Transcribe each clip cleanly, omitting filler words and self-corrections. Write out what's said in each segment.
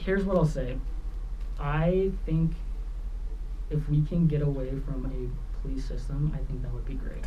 here's what I'll say. I think if we can get away from a police system, I think that would be great.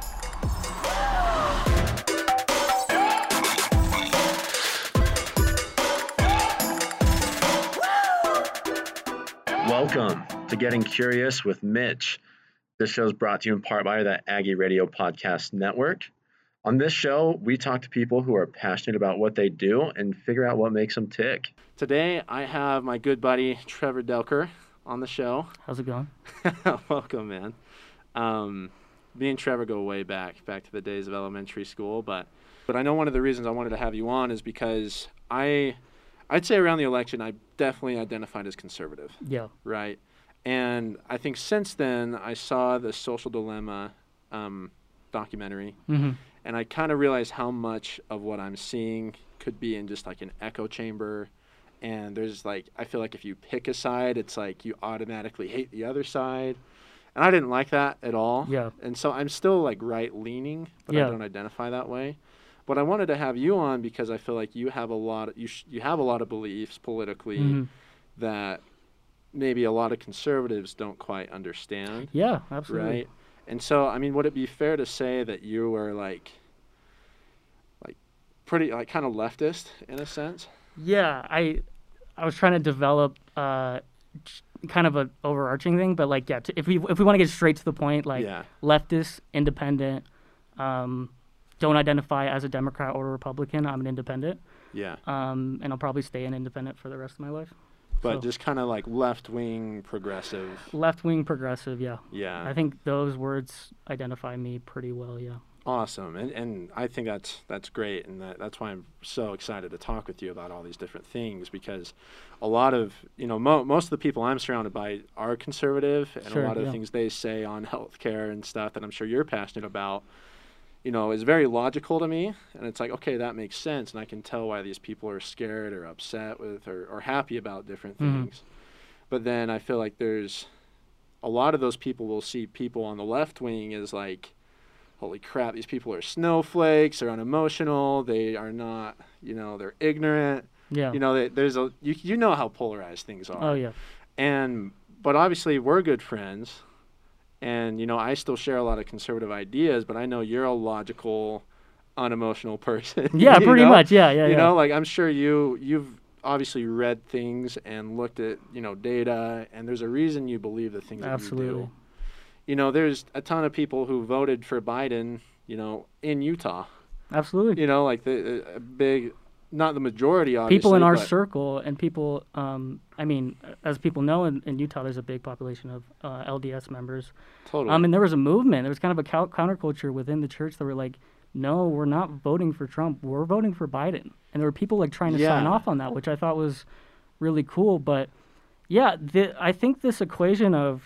Welcome to Getting Curious with Mitch. This show is brought to you in part by the Aggie Radio Podcast Network. On this show, we talk to people who are passionate about what they do and figure out what makes them tick. Today, I have my good buddy, Trevor Delker, on the show. How's it going? Welcome, man. Me and Trevor go way back to the days of elementary school, but I know one of the reasons I wanted to have you on is because I'd say around the election, I definitely identified as conservative. Yeah. Right? And I think since then, I saw the Social Dilemma documentary, and I kind of realized how much of what I'm seeing could be in just like an echo chamber. And there's like, I feel like if you pick a side, it's like you automatically hate the other side. And I didn't like that at all. Yeah. And so I'm still like right-leaning, but I don't identify that way. But I wanted to have you on because I feel like you have a lot of, you have a lot of beliefs politically that maybe a lot of conservatives don't quite understand. Yeah, absolutely. Right? And so, I mean, would it be fair to say that you were like pretty, like kind of leftist in a sense? Yeah, I was trying to develop kind of an overarching thing, but like, yeah, if we want to get straight to the point, like leftist, independent, don't identify as a Democrat or a Republican. I'm an independent. Yeah. And I'll probably stay an independent for the rest of my life. But just kind of like left-wing progressive. Left-wing progressive, yeah. Yeah. I think those words identify me pretty well, yeah. Awesome. And I think that's great, and that's why I'm so excited to talk with you about all these different things, because a lot of, most of the people I'm surrounded by are conservative, and a lot of the things they say on healthcare and stuff that I'm sure you're passionate about, is very logical to me, and it's like, okay, that makes sense, and I can tell why these people are scared or upset with or happy about different things. But then I feel like there's a lot of those people will see people on the left wing as like, holy crap, these people are snowflakes, they're unemotional, they are not, they're ignorant. Yeah. There's you know how polarized things are. Oh, yeah. But obviously we're good friends. And, I still share a lot of conservative ideas, but I know you're a logical, unemotional person. Yeah, pretty much. Yeah. Like I'm sure you've obviously read things and looked at, data, and there's a reason you believe the things that you do. There's a ton of people who voted for Biden, in Utah. Absolutely. Like the big, not the majority, obviously. People in our circle and people, as people know, in Utah, there's a big population of LDS members. Totally. And there was a movement. There was kind of a counterculture within the church that were like, no, we're not voting for Trump. We're voting for Biden. And there were people like trying to sign off on that, which I thought was really cool. But yeah, I think this equation of,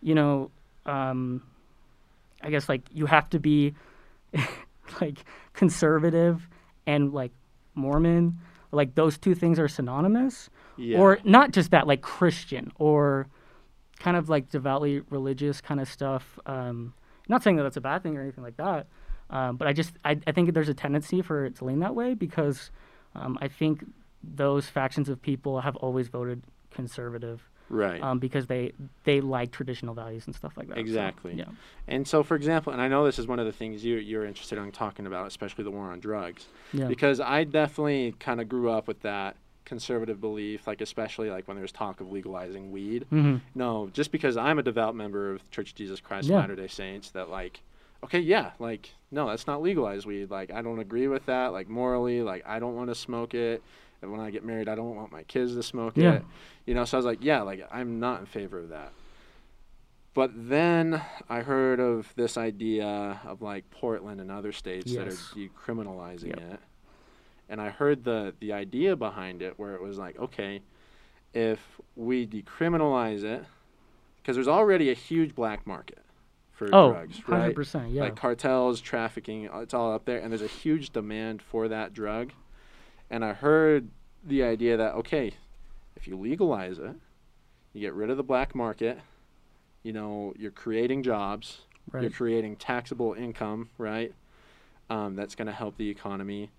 I guess like you have to be like conservative and like Mormon, like those two things are synonymous, or not just that, like Christian or kind of like devoutly religious kind of stuff. Not saying that that's a bad thing or anything like that, but I think there's a tendency for it to lean that way because I think those factions of people have always voted conservative. Right. Because they like traditional values and stuff like that. Exactly. So, yeah. And so, for example, and I know this is one of the things you're interested in talking about, especially the war on drugs. Yeah. Because I definitely kind of grew up with that conservative belief, like especially like when there's talk of legalizing weed. No, just because I'm a devout member of Church of Jesus Christ of Latter-day Saints, that like, okay, like, no, that's not legalized weed. Like, I don't agree with that. Like, morally, like, I don't want to smoke it. And when I get married, I don't want my kids to smoke it. So I was like, I'm not in favor of that. But then I heard of this idea of like Portland and other states that are decriminalizing it. And I heard the idea behind it where it was like, okay, if we decriminalize it, because there's already a huge black market for drugs, right? 100%, yeah. Like cartels, trafficking, it's all up there. And there's a huge demand for that drug. And I heard the idea that, okay, if you legalize it, you get rid of the black market, you're creating jobs, you're creating taxable income, right? That's going to help the economy.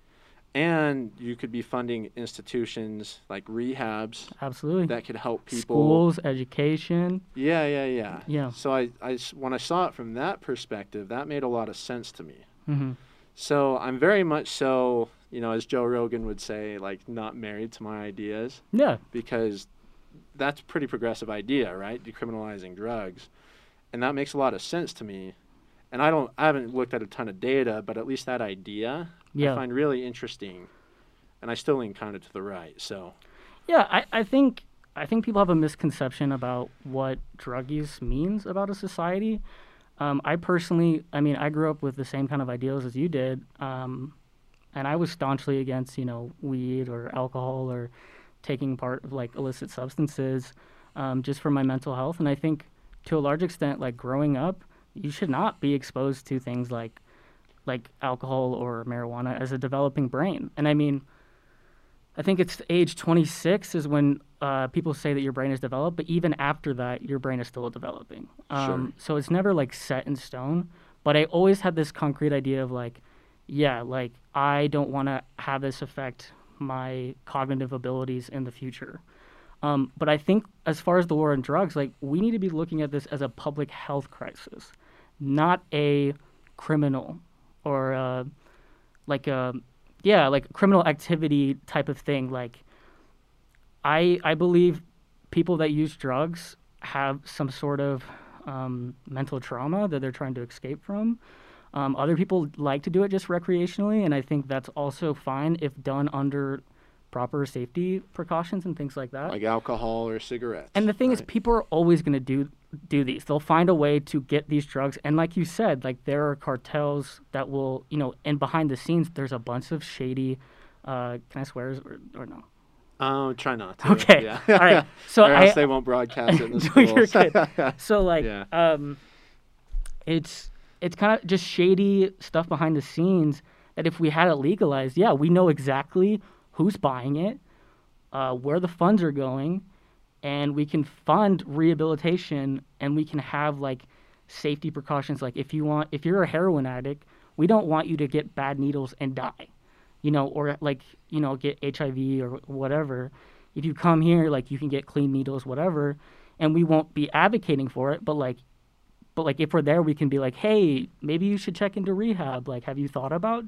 And you could be funding institutions like rehabs. Absolutely. That could help people. Schools, education. Yeah. So when I saw it from that perspective, that made a lot of sense to me. Mm-hmm. So I'm very much so, as Joe Rogan would say, like, not married to my ideas. Yeah. Because that's a pretty progressive idea, right? Decriminalizing drugs. And that makes a lot of sense to me. And I haven't looked at a ton of data, but at least that idea I find really interesting. And I still lean kind of to the right. So yeah, I think people have a misconception about what drug use means about a society. I personally, I grew up with the same kind of ideals as you did. And I was staunchly against, weed or alcohol or taking part of like illicit substances just for my mental health. And I think to a large extent, like growing up, you should not be exposed to things like alcohol or marijuana as a developing brain. And I think it's age 26 is when people say that your brain is developed, but even after that, your brain is still developing. Sure. So it's never like set in stone. But I always had this concrete idea of like, I don't want to have this affect my cognitive abilities in the future. But I think as far as the war on drugs, like we need to be looking at this as a public health crisis, not a criminal or like a criminal activity type of thing. Like I believe people that use drugs have some sort of mental trauma that they're trying to escape from. Other people like to do it just recreationally, and I think that's also fine if done under proper safety precautions and things like that. Like alcohol or cigarettes. And the thing is, people are always going to do these. They'll find a way to get these drugs. And like you said, like there are cartels that will, and behind the scenes, there's a bunch of shady, can I swear or no? Try not to. Okay. Yeah. All right. So or else they won't broadcast it in the schools. You're good. So like, it's kind of just shady stuff behind the scenes that if we had it legalized, we know exactly who's buying it, where the funds are going, and we can fund rehabilitation and we can have like safety precautions. Like if you're a heroin addict, we don't want you to get bad needles and die, or like, get HIV or whatever. If you come here, like you can get clean needles, whatever, and we won't be advocating for it. But if we're there, we can be like, hey, maybe you should check into rehab. Like, have you thought about,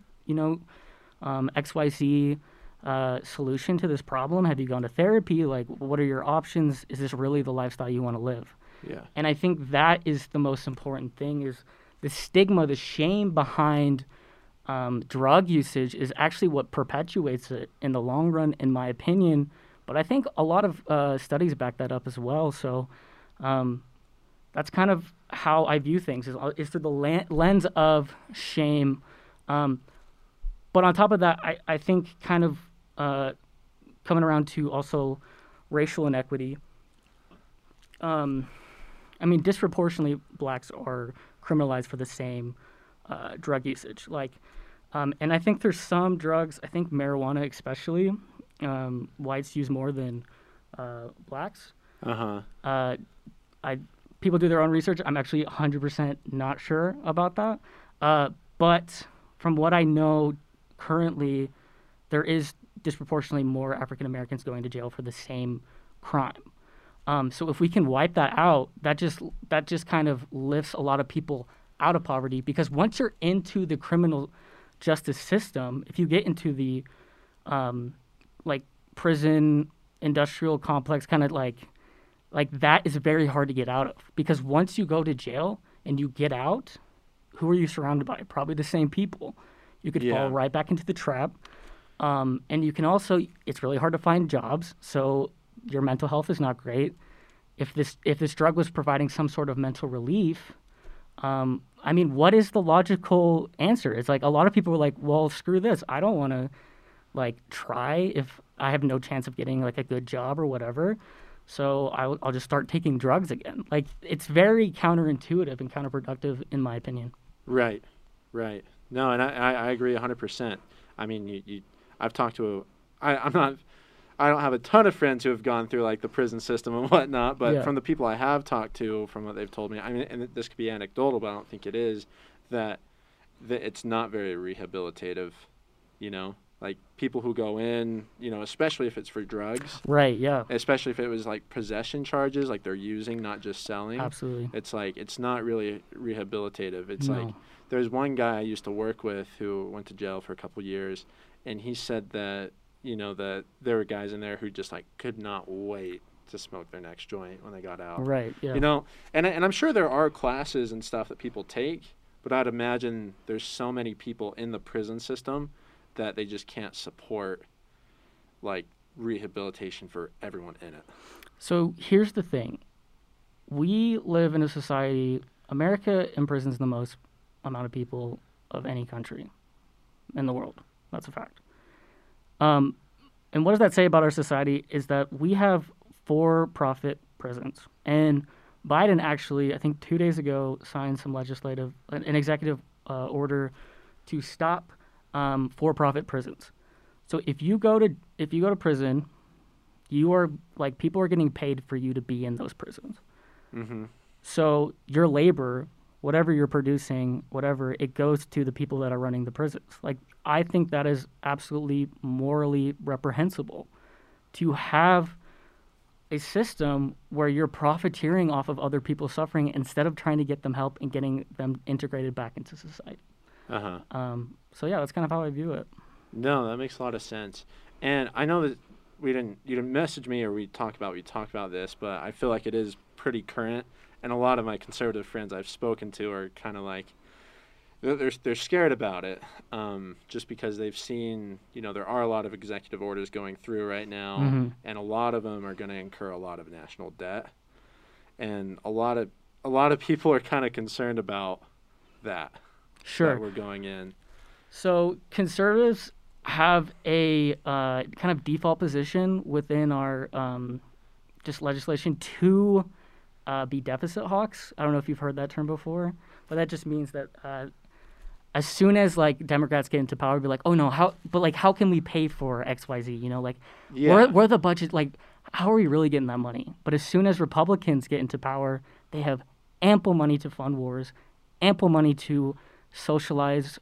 XYZ solution to this problem? Have you gone to therapy? Like, what are your options? Is this really the lifestyle you want to live? Yeah. And I think that is the most important thing, is the stigma, the shame behind drug usage is actually what perpetuates it in the long run, in my opinion. But I think a lot of studies back that up as well. So that's kind of how I view things, is through the lens of shame. But on top of that, I think kind of coming around to also racial inequity. Disproportionately, blacks are criminalized for the same drug usage. And I think there's some drugs, I think marijuana especially, whites use more than blacks. People do their own research. I'm actually 100% not sure about that. But from what I know currently, there is disproportionately more African Americans going to jail for the same crime. So if we can wipe that out, that just kind of lifts a lot of people out of poverty, because once you're into the criminal justice system, if you get into the prison industrial complex, kind of like that is very hard to get out of, because once you go to jail and you get out, who are you surrounded by? Probably the same people. You could fall right back into the trap. And you can also, it's really hard to find jobs, so your mental health is not great. If this drug was providing some sort of mental relief, what is the logical answer? It's like a lot of people were like, well, screw this. I don't want to try if I have no chance of getting a good job or whatever. So I'll just start taking drugs again. It's very counterintuitive and counterproductive, in my opinion. Right. No, and I agree 100%. I've talked to I don't have a ton of friends who have gone through the prison system and whatnot, but from the people I have talked to, from what they've told me, and this could be anecdotal, but I don't think it is, that it's not very rehabilitative, like people who go in, especially if it's for drugs. Right, yeah. Especially if it was like possession charges, like they're using, not just selling. Absolutely. It's like, it's not really rehabilitative. It's like, there's one guy I used to work with who went to jail for a couple years, and he said that, that there were guys in there who just like could not wait to smoke their next joint when they got out. Right, yeah. And I'm sure there are classes and stuff that people take, but I'd imagine there's so many people in the prison system that they just can't support like rehabilitation for everyone in it. So here's the thing. We live in a society, America imprisons the most amount of people of any country in the world. That's a fact. And what does that say about our society is that we have for-profit prisons. And Biden actually, I think 2 days ago, signed some an executive order to stop for-profit prisons. So if you go to prison, you are like, people are getting paid for you to be in those prisons. Mm-hmm. So your labor, whatever you're producing, whatever, it goes to the people that are running the prisons. Like, I think that is absolutely morally reprehensible to have a system where you're profiteering off of other people's suffering instead of trying to get them help and getting them integrated back into society. So yeah, that's kind of how I view it. No, that makes a lot of sense. And I know that you didn't message me or we talked about this, but I feel like it is pretty current. And a lot of my conservative friends I've spoken to are kind of like, they're scared about it, just because they've seen, there are a lot of executive orders going through right now, and a lot of them are going to incur a lot of national debt, and a lot of people are kind of concerned about that. Sure, that we're going in. So conservatives have a kind of default position within our just legislation to be deficit hawks. I don't know if you've heard that term before, but that just means that as soon as like Democrats get into power, be like, oh no, how can we pay for XYZ? We're the budget, like, how are we really getting that money? But as soon as Republicans get into power, they have ample money to fund wars, ample money to socialize,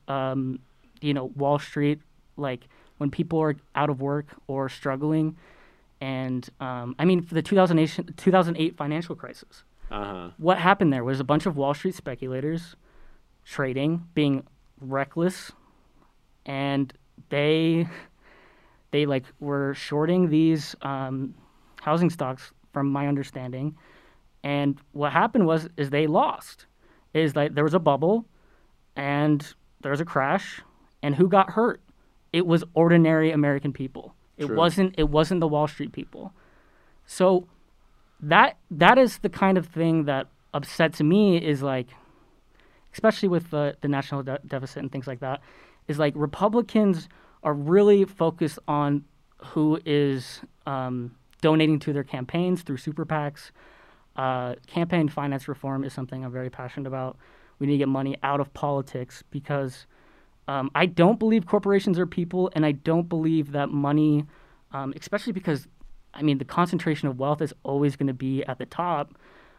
Wall Street, like when people are out of work or struggling. And for the 2008 financial crisis, what happened there was a bunch of Wall Street speculators trading, being reckless, and they like were shorting these housing stocks, from my understanding. And what happened is they lost. Is like there was a bubble, and there was a crash, and who got hurt? It was ordinary American people. It wasn't the Wall Street people. So that is the kind of thing that upsets me, is like, especially with the national deficit and things like that, is like Republicans are really focused on who is donating to their campaigns through super PACs. Campaign finance reform is something I'm very passionate about. We need to get money out of politics because I don't believe corporations are people, and I don't believe that money, especially because, the concentration of wealth is always going to be at the top,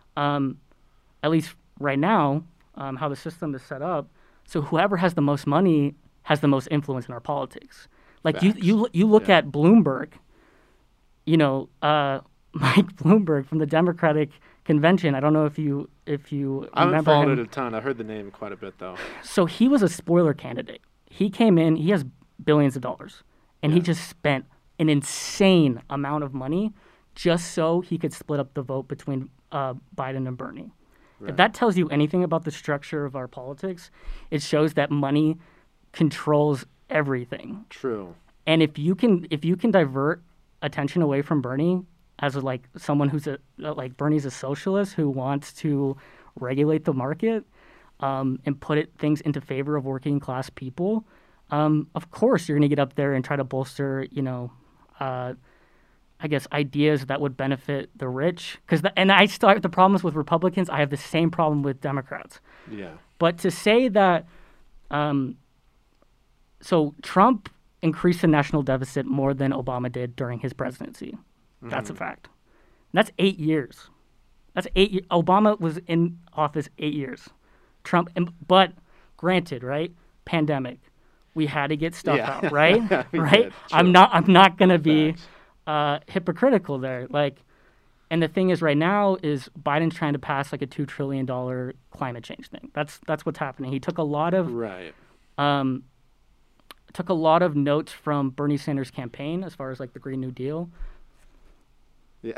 at least right now, how the system is set up. So whoever has the most money has the most influence in our politics. Like you look at Bloomberg, Mike Bloomberg from the Democratic Convention. I don't know if you I haven't remember followed him. it a ton. I heard the name quite a bit though. So he was a spoiler candidate. He came in. He has billions of dollars, and he just spent an insane amount of money just so he could split up the vote between Biden and Bernie. Right. If that tells you anything about the structure of our politics, it shows that money controls everything. True. And if you can divert attention away from Bernie as someone who's like Bernie's a socialist who wants to regulate the market and put things into favor of working class people, of course you're going to get up there and try to bolster, I guess, ideas that would benefit the rich. And I still have the problems with Republicans. I have the same problem with Democrats. Yeah. But to say that, so Trump increased the national deficit more than Obama did during his presidency. Mm-hmm. That's a fact. And that's 8 years. Obama was in office 8 years. Trump, but granted, right? Pandemic. we had to get stuff out, right? Right. Did, I'm not gonna be hypocritical there. Like, and the thing is, right now is Biden's trying to pass like a $2 trillion climate change thing. That's what's happening. He took a lot of notes from Bernie Sanders' campaign as far as like the Green New Deal. Yeah.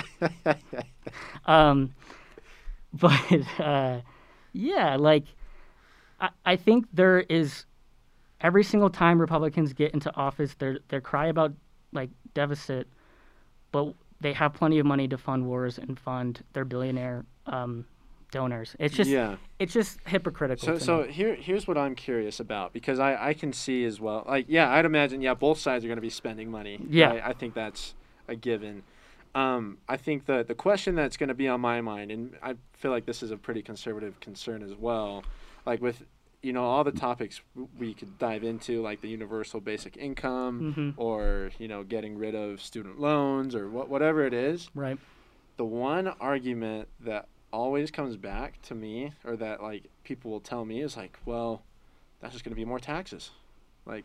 Yeah, like I think there is every single time Republicans get into office, they cry about like deficit, but they have plenty of money to fund wars and fund their billionaire donors. It's just hypocritical. So here's what I'm curious about, because I can see as well. Like, I'd imagine both sides are going to be spending money. Yeah, I think that's a given. I think the question that's going to be on my mind, and I feel like this is a pretty conservative concern as well, like with all the topics we could dive into, like the universal basic income, or getting rid of student loans, or whatever it is. Right. The one argument that always comes back to me, or that like people will tell me, is like, well, that's just going to be more taxes, like.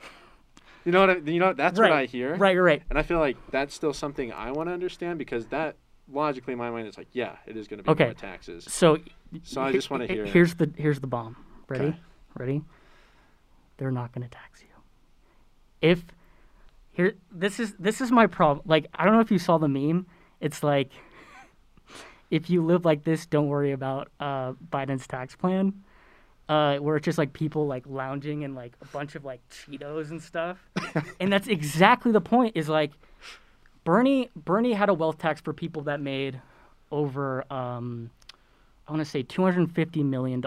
That's what I hear. Right. And I feel like that's still something I want to understand, because that logically in my mind is like, it is going to be more taxes. So I just want to hear. Here's the bomb. Ready? Okay. Ready? They're not going to tax you. This is my problem. Like, I don't know if you saw the meme. It's like, if you live like this, don't worry about Biden's tax plan. Where it's just like people like lounging in like a bunch of like Cheetos and stuff. And that's exactly the point, is like Bernie had a wealth tax for people that made over I want to say $250 million.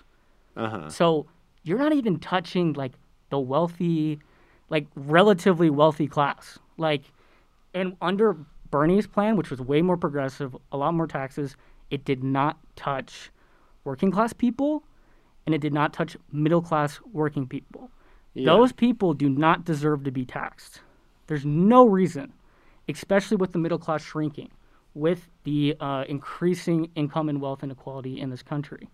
So you're not even touching like the wealthy, like relatively wealthy class. Like, and under Bernie's plan, which was way more progressive, a lot more taxes, it did not touch working class people. And it did not touch middle-class working people. Yeah. Those people do not deserve to be taxed. There's no reason, especially with the middle class shrinking, with the increasing income and wealth inequality in this country.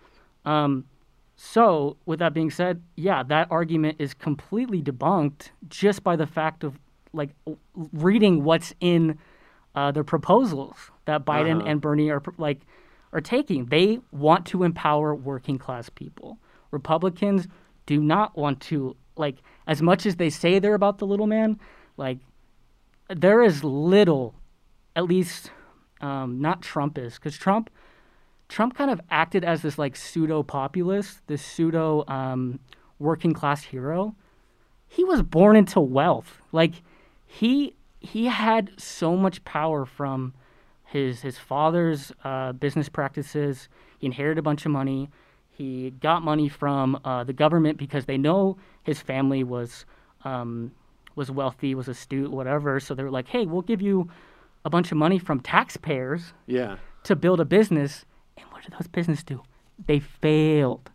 So, with that being said, that argument is completely debunked just by the fact of like reading what's in the proposals that Biden and Bernie are taking. They want to empower working class people. Republicans do not want to, like, as much as they say they're about the little man, like, there is little, at least not Trump is, because Trump kind of acted as this like pseudo populist, this pseudo working class hero. He was born into wealth. Like, he had so much power from his father's business practices. He inherited a bunch of money. He got money from the government because they know his family was wealthy, was astute, whatever. So they were like, hey, we'll give you a bunch of money from taxpayers to build a business. And what did those businesses do? They failed.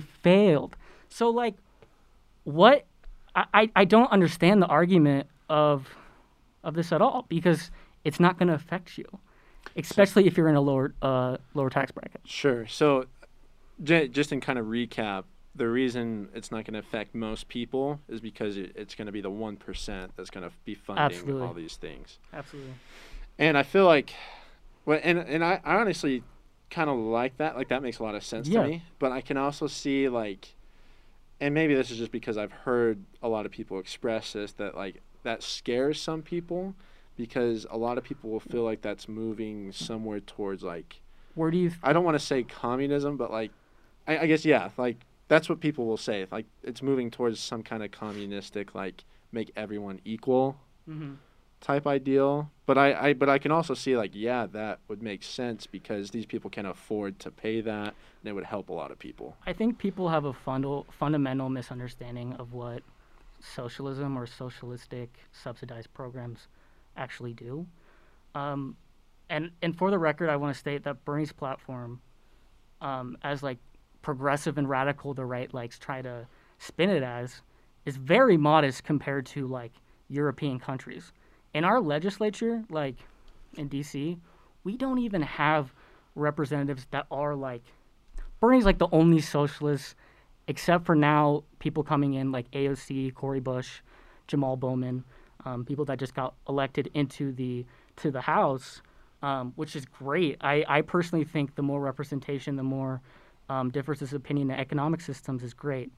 So, like, what? I don't understand the argument of this at all, because it's not going to affect you. Especially if you're in a lower tax bracket. Sure. So, just in kind of recap, the reason it's not going to affect most people is because it's going to be the 1% that's going to be funding all these things. Absolutely. And I feel like, and I honestly kind of like that. Like, that makes a lot of sense to me. But I can also see, like, and maybe this is just because I've heard a lot of people express this, that like that scares some people. Because a lot of people will feel like that's moving somewhere towards, like, where do you? I don't want to say communism, but like, I guess like that's what people will say. Like, it's moving towards some kind of communistic, like, make everyone equal type ideal. But I can also see, like, that would make sense, because these people can afford to pay that, and it would help a lot of people. I think people have a fundamental misunderstanding of what socialism or socialistic subsidized programs actually do. And for the record, I want to state that Bernie's platform, as like progressive and radical the right likes try to spin it as, is very modest compared to like European countries. In our legislature, like in DC, we don't even have representatives that are like, Bernie's like the only socialist except for now people coming in like AOC, Cori Bush, Jamal Bowman, people that just got elected into the House, which is great. I personally think the more representation, the more differences of opinion in economic systems is great.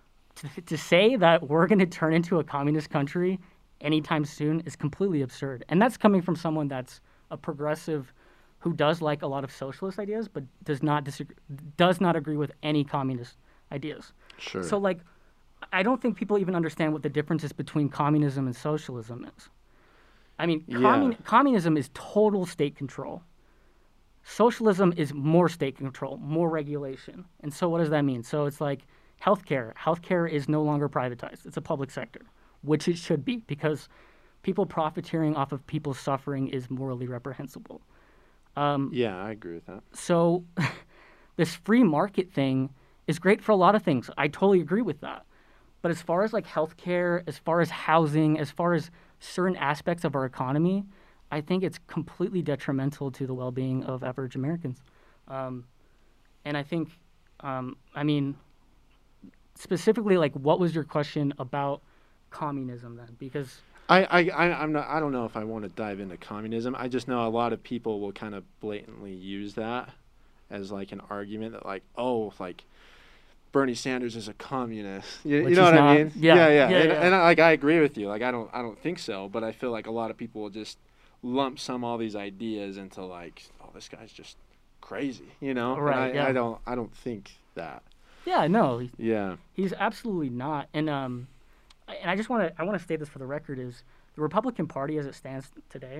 To say that we're going to turn into a communist country anytime soon is completely absurd. And that's coming from someone that's a progressive who does like a lot of socialist ideas, but does not agree with any communist ideas. Sure. So, like, I don't think people even understand what the differences between communism and socialism is. I mean, communism is total state control. Socialism is more state control, more regulation. And so what does that mean? So it's like healthcare. Healthcare is no longer privatized. It's a public sector, which it should be, because people profiteering off of people's suffering is morally reprehensible. Yeah, I agree with that. So this free market thing is great for a lot of things. I totally agree with that. But as far as like healthcare, as far as housing, as far as certain aspects of our economy, I think it's completely detrimental to the well-being of average Americans. And I think, I mean, specifically, like, what was your question about communism then? Because I don't know if I want to dive into communism. I just know a lot of people will kind of blatantly use that as like an argument that like, oh, like Bernie Sanders is a communist. You know what I mean? Yeah. And like I agree with you. Like I don't think so, but I feel like a lot of people will just lump all these ideas into like, oh, this guy's just crazy, you know? Right. I don't think that. Yeah, no. Yeah. He's absolutely not. And I just want to state this for the record, is the Republican Party as it stands today,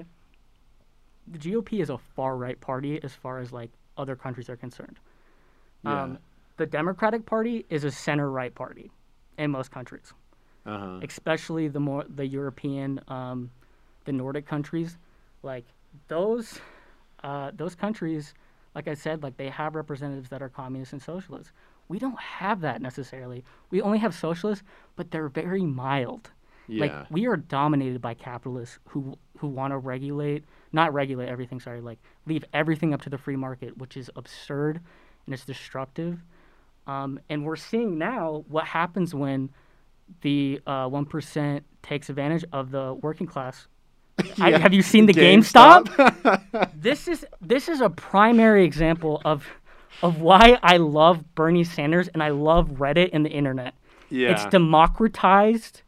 the GOP is a far right party as far as like other countries are concerned. Yeah. The Democratic Party is a center right party in most countries, especially the European, the Nordic countries. Like those countries, like I said, like they have representatives that are communists and socialists. We don't have that necessarily. We only have socialists, but they're very mild. Yeah. Like we are dominated by capitalists who want to not regulate everything, like leave everything up to the free market, which is absurd and it's destructive. And we're seeing now what happens when the 1% takes advantage of the working class. Yeah. Have you seen the GameStop? This is a primary example of why I love Bernie Sanders and I love Reddit and the internet. Yeah. It's democratized.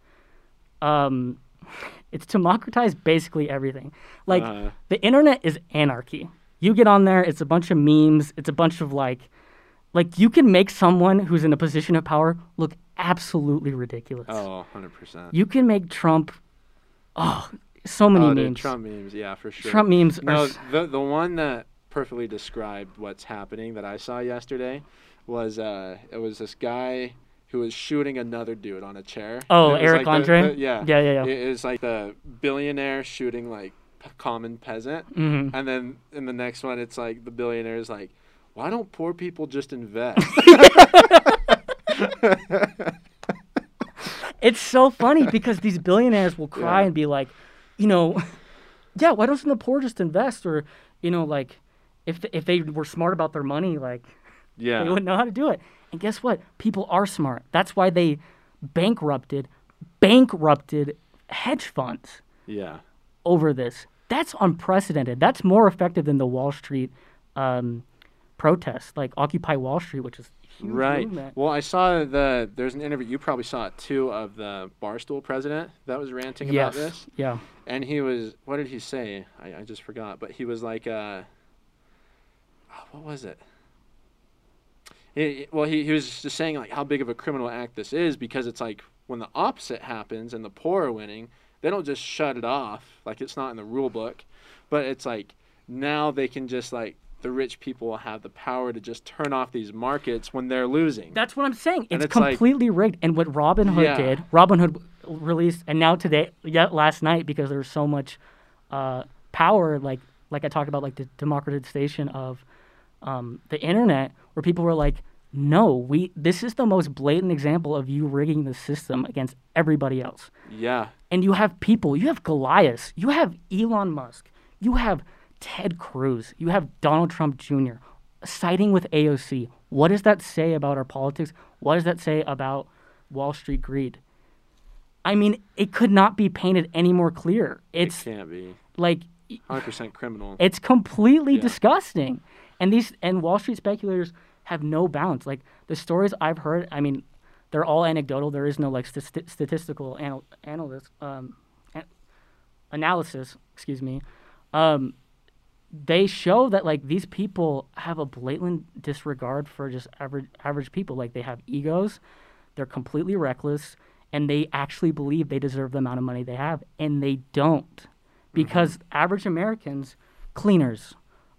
It's democratized basically everything. Like the internet is anarchy. You get on there, it's a bunch of memes. It's a bunch of like you can make someone who's in a position of power look absolutely ridiculous. Oh, 100%. You can make Trump. Oh, so many memes. Dude, Trump memes, yeah, for sure. Trump memes. No, the one that perfectly described what's happening that I saw yesterday was it was this guy who was shooting another dude on a chair. Oh, Eric like Andre? Yeah. It was like the billionaire shooting like common peasant. Mm-hmm. And then in the next one, it's like the billionaire is like, why don't poor people just invest? It's so funny because these billionaires will cry and be like, yeah, why don't the poor just invest? Or, like if they were smart about their money, like they wouldn't know how to do it. And guess what? People are smart. That's why they bankrupted hedge funds over this. That's unprecedented. That's more effective than the Wall Street protests, like Occupy Wall Street, which is a huge movement. Well, I saw there's an interview, you probably saw it too, of the Barstool president that was ranting about this. Yeah. And he was, what did he say? I just forgot, but he was like, what was it? He was just saying like how big of a criminal act this is, because it's like when the opposite happens and the poor are winning, they don't just shut it off, like it's not in the rule book, but it's like now they can just like, the rich people will have the power to just turn off these markets when they're losing. That's what I'm saying. It's completely rigged. And what Robinhood did, Robinhood released, and now today, last night, because there's so much power, like I talked about, like the democratization of the internet, where people were like, no, this is the most blatant example of you rigging the system against everybody else. Yeah. And you have people, you have Goliath, you have Elon Musk, you have Ted Cruz, you have Donald Trump Jr. siding with AOC. What does that say about our politics? What does that say about Wall Street greed? I mean, it could not be painted any more clear. It can't be. Like 100% criminal. It's completely disgusting. And Wall Street speculators have no bounds. Like the stories I've heard, I mean, they're all anecdotal. There is no like statistical analysis. Excuse me. They show that like these people have a blatant disregard for just average people. Like they have egos, they're completely reckless, and they actually believe they deserve the amount of money they have, and they don't, because average Americans, cleaners,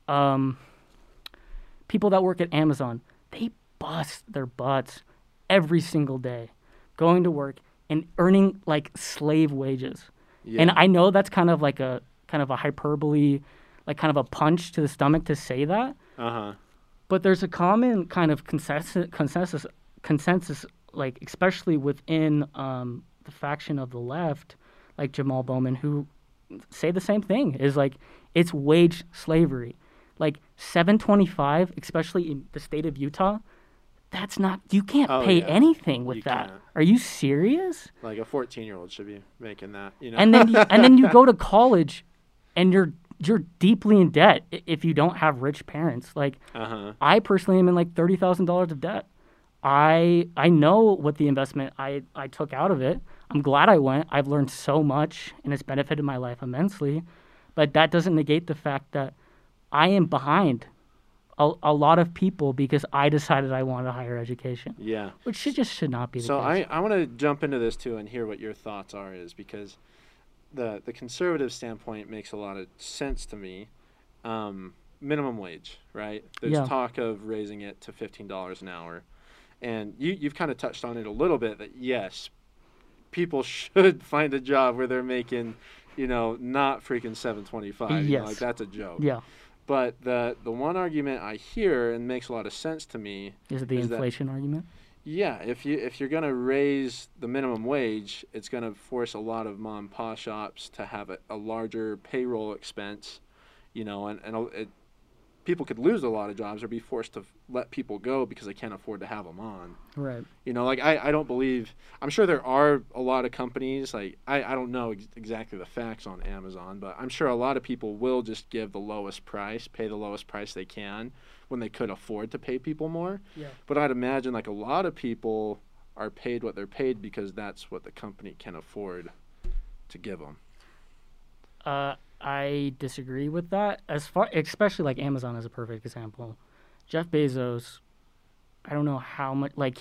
people that work at Amazon, they bust their butts every single day, going to work and earning like slave wages. Yeah. And I know that's kind of a hyperbole, like kind of a punch to the stomach to say that. But there's a common kind of consensus, like especially within the faction of the left, like Jamal Bowman, who say the same thing. Is like it's wage slavery, like $7.25, especially in the state of Utah. That's not, you can't pay anything with that. Can't. Are you serious? Like a 14-year-old should be making that, you know. And then you go to college, and you're deeply in debt if you don't have rich parents. Like I personally am in like $30,000 of debt. I know what the investment I took out of it. I'm glad I went. I've learned so much, and it's benefited my life immensely. But that doesn't negate the fact that I am behind a lot of people because I decided I wanted a higher education. Yeah. Which should not be the case. So I want to jump into this too and hear what your thoughts are, is because the conservative standpoint makes a lot of sense to me. Minimum wage, right? There's talk of raising it to $15 an hour. And you've kind of touched on it a little bit, that yes, people should find a job where they're making, not freaking $7.25. Yes. Like that's a joke. Yeah. But the one argument I hear and makes a lot of sense to me is it the inflation argument? Yeah, if you're gonna raise the minimum wage, it's gonna force a lot of mom and pop shops to have a larger payroll expense, people could lose a lot of jobs or be forced to let people go because they can't afford to have them on. Right. I don't believe, I'm sure there are a lot of companies, like, I don't know exactly the facts on Amazon, but I'm sure a lot of people will just give the lowest price, pay the lowest price they can when they could afford to pay people more. Yeah. But I'd imagine like a lot of people are paid what they're paid because that's what the company can afford to give them. I disagree with that. Especially like Amazon is a perfect example. Jeff Bezos, I don't know how much. Like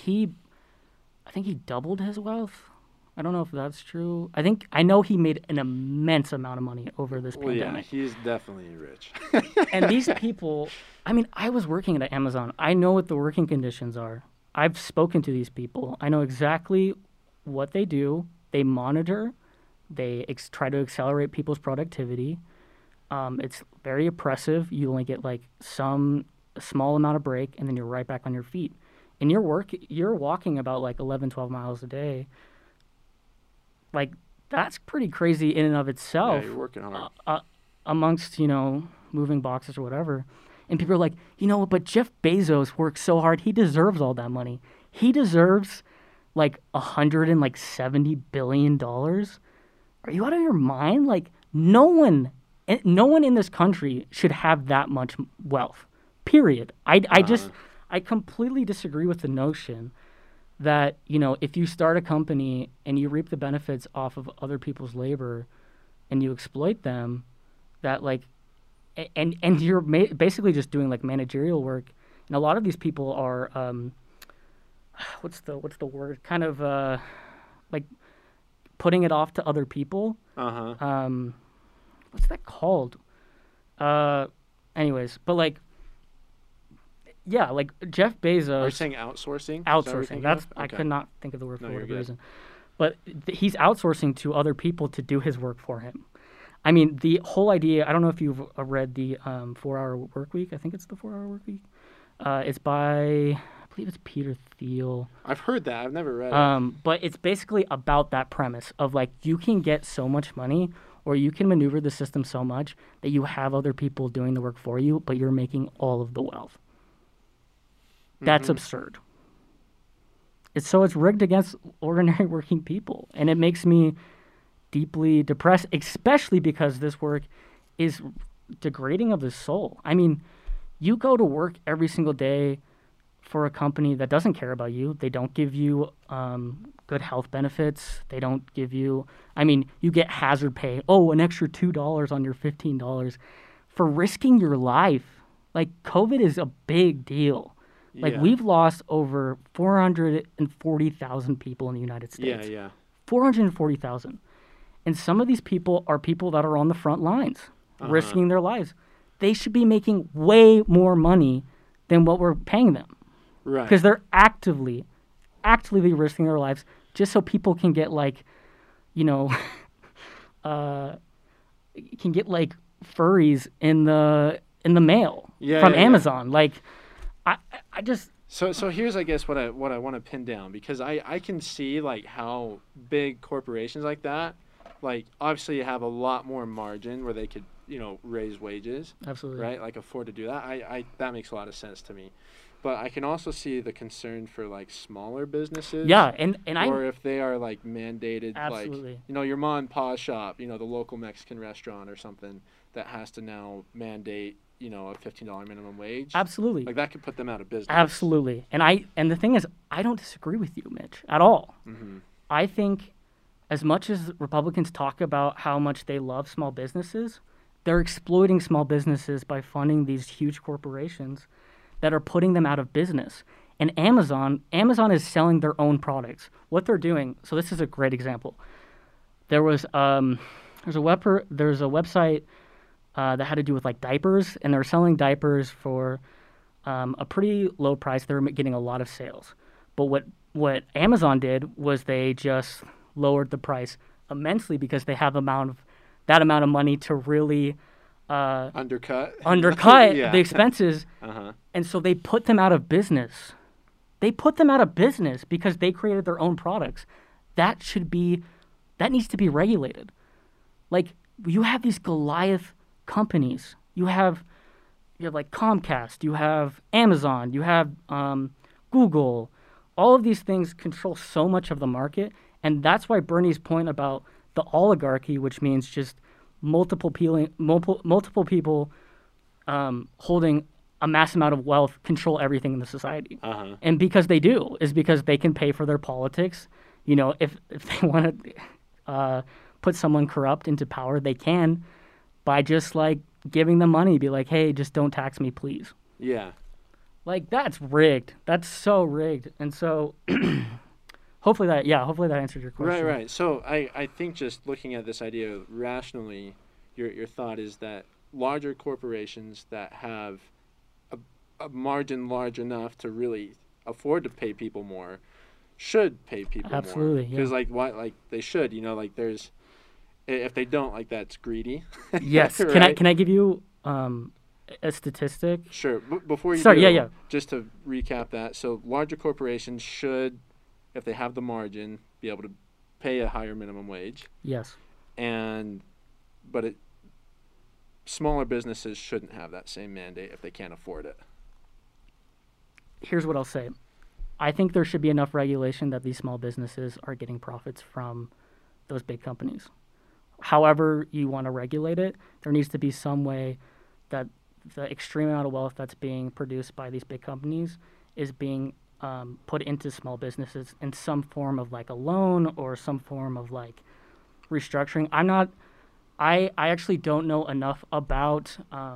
I think he doubled his wealth. I don't know if that's true. I know he made an immense amount of money over this pandemic. Yeah, he's definitely rich. And these people, I mean, I was working at Amazon. I know what the working conditions are. I've spoken to these people. I know exactly what they do. They monitor. They try to accelerate people's productivity. It's very oppressive. You only get like a small amount of break, and then you're right back on your feet. In your work, you're walking about like 11, 12 miles a day. Like, that's pretty crazy in and of itself. Yeah, you're working hard. Amongst, moving boxes or whatever. And people are like, but Jeff Bezos works so hard. He deserves all that money. He deserves like $170 billion. Are you out of your mind? Like, no one in this country should have that much wealth, period. I completely disagree with the notion that, if you start a company and you reap the benefits off of other people's labor and you exploit them, that like, and you're basically just doing like managerial work. And a lot of these people are, what's the word? Kind of like putting it off to other people. What's that called? Anyways, but like, yeah, like Jeff Bezos. Are you saying outsourcing? Outsourcing. That's okay. I could not think of the word for whatever reason. But he's outsourcing to other people to do his work for him. I mean, the whole idea, I don't know if you've read the 4-Hour Work Week. I think it's the 4-Hour Work Week. It's by, I believe it's Peter Thiel. I've heard that. I've never read it. But it's basically about that premise of like, you can get so much money, or you can maneuver the system so much that you have other people doing the work for you, but you're making all of the wealth. That's absurd. it's rigged against ordinary working people, and it makes me deeply depressed, especially because this work is degrading of the soul. I mean, you go to work every single day for a company that doesn't care about you. They don't give you good health benefits. They don't give you, I mean, you get hazard pay. Oh, an extra $2 on your $15 for risking your life. Like, COVID is a big deal. Like, we've lost over 440,000 people in the United States. 440,000. And some of these people are people that are on the front lines, risking their lives. They should be making way more money than what we're paying them. Right. Because they're actively risking their lives just so people can get, like, you know, can get, like, furries in the mail from Amazon. Like, I just... So here's, I guess, what I want to pin down, because I can see, like, how big corporations like that, like, obviously you have a lot more margin where they could, you know, raise wages. Absolutely. Right? Like, afford to do that. I that makes a lot of sense to me. But I can also see the concern for, like, smaller businesses. Yeah, or if they are, like, mandated, absolutely. like, you know, your mom and pa shop, you know, the local Mexican restaurant or something that has to now mandate, you know, a $15 minimum wage. Absolutely. Like, that could put them out of business. Absolutely. And the thing is, I don't disagree with you, Mitch, at all. Mm-hmm. I think as much as Republicans talk about how much they love small businesses, they're exploiting small businesses by funding these huge corporations that are putting them out of business. And Amazon is selling their own products. What they're doing, so this is a great example. There's a website that had to do with, like, diapers, and they're selling diapers for a pretty low price. They're getting a lot of sales. But what Amazon did was they just lowered the price immensely because they have that amount of money to really undercut the expenses. And so they put them out of business. They put them out of business because they created their own products. That needs to be regulated. Like, you have these Goliath companies. You have like Comcast, you have Amazon, you have Google. All of these things control so much of the market, and that's why Bernie's point about the oligarchy, which means just multiple people holding a mass amount of wealth, control everything in the society. And because they do, is because they can pay for their politics. You know, if they want to put someone corrupt into power, they can, by just, like, giving them money, be like, hey, just don't tax me, please. Yeah. Like, that's rigged. That's so rigged. And so hopefully that answered your question. Right. So I think just looking at this idea rationally, your thought is that larger corporations that have a margin large enough to really afford to pay people more should pay people more. Absolutely, yeah. Because, like, why? Like, they should. You know, like, there's, if they don't, like, that's greedy. Yes. Right? Can I give you a statistic? Sure. Before you just to recap that. So larger corporations should, if they have the margin, be able to pay a higher minimum wage. Yes. But smaller businesses shouldn't have that same mandate if they can't afford it. Here's what I'll say. I think there should be enough regulation that these small businesses are getting profits from those big companies. However you want to regulate it, there needs to be some way that the extreme amount of wealth that's being produced by these big companies is being put into small businesses in some form of, like, a loan or some form of, like, restructuring. I actually don't know enough about,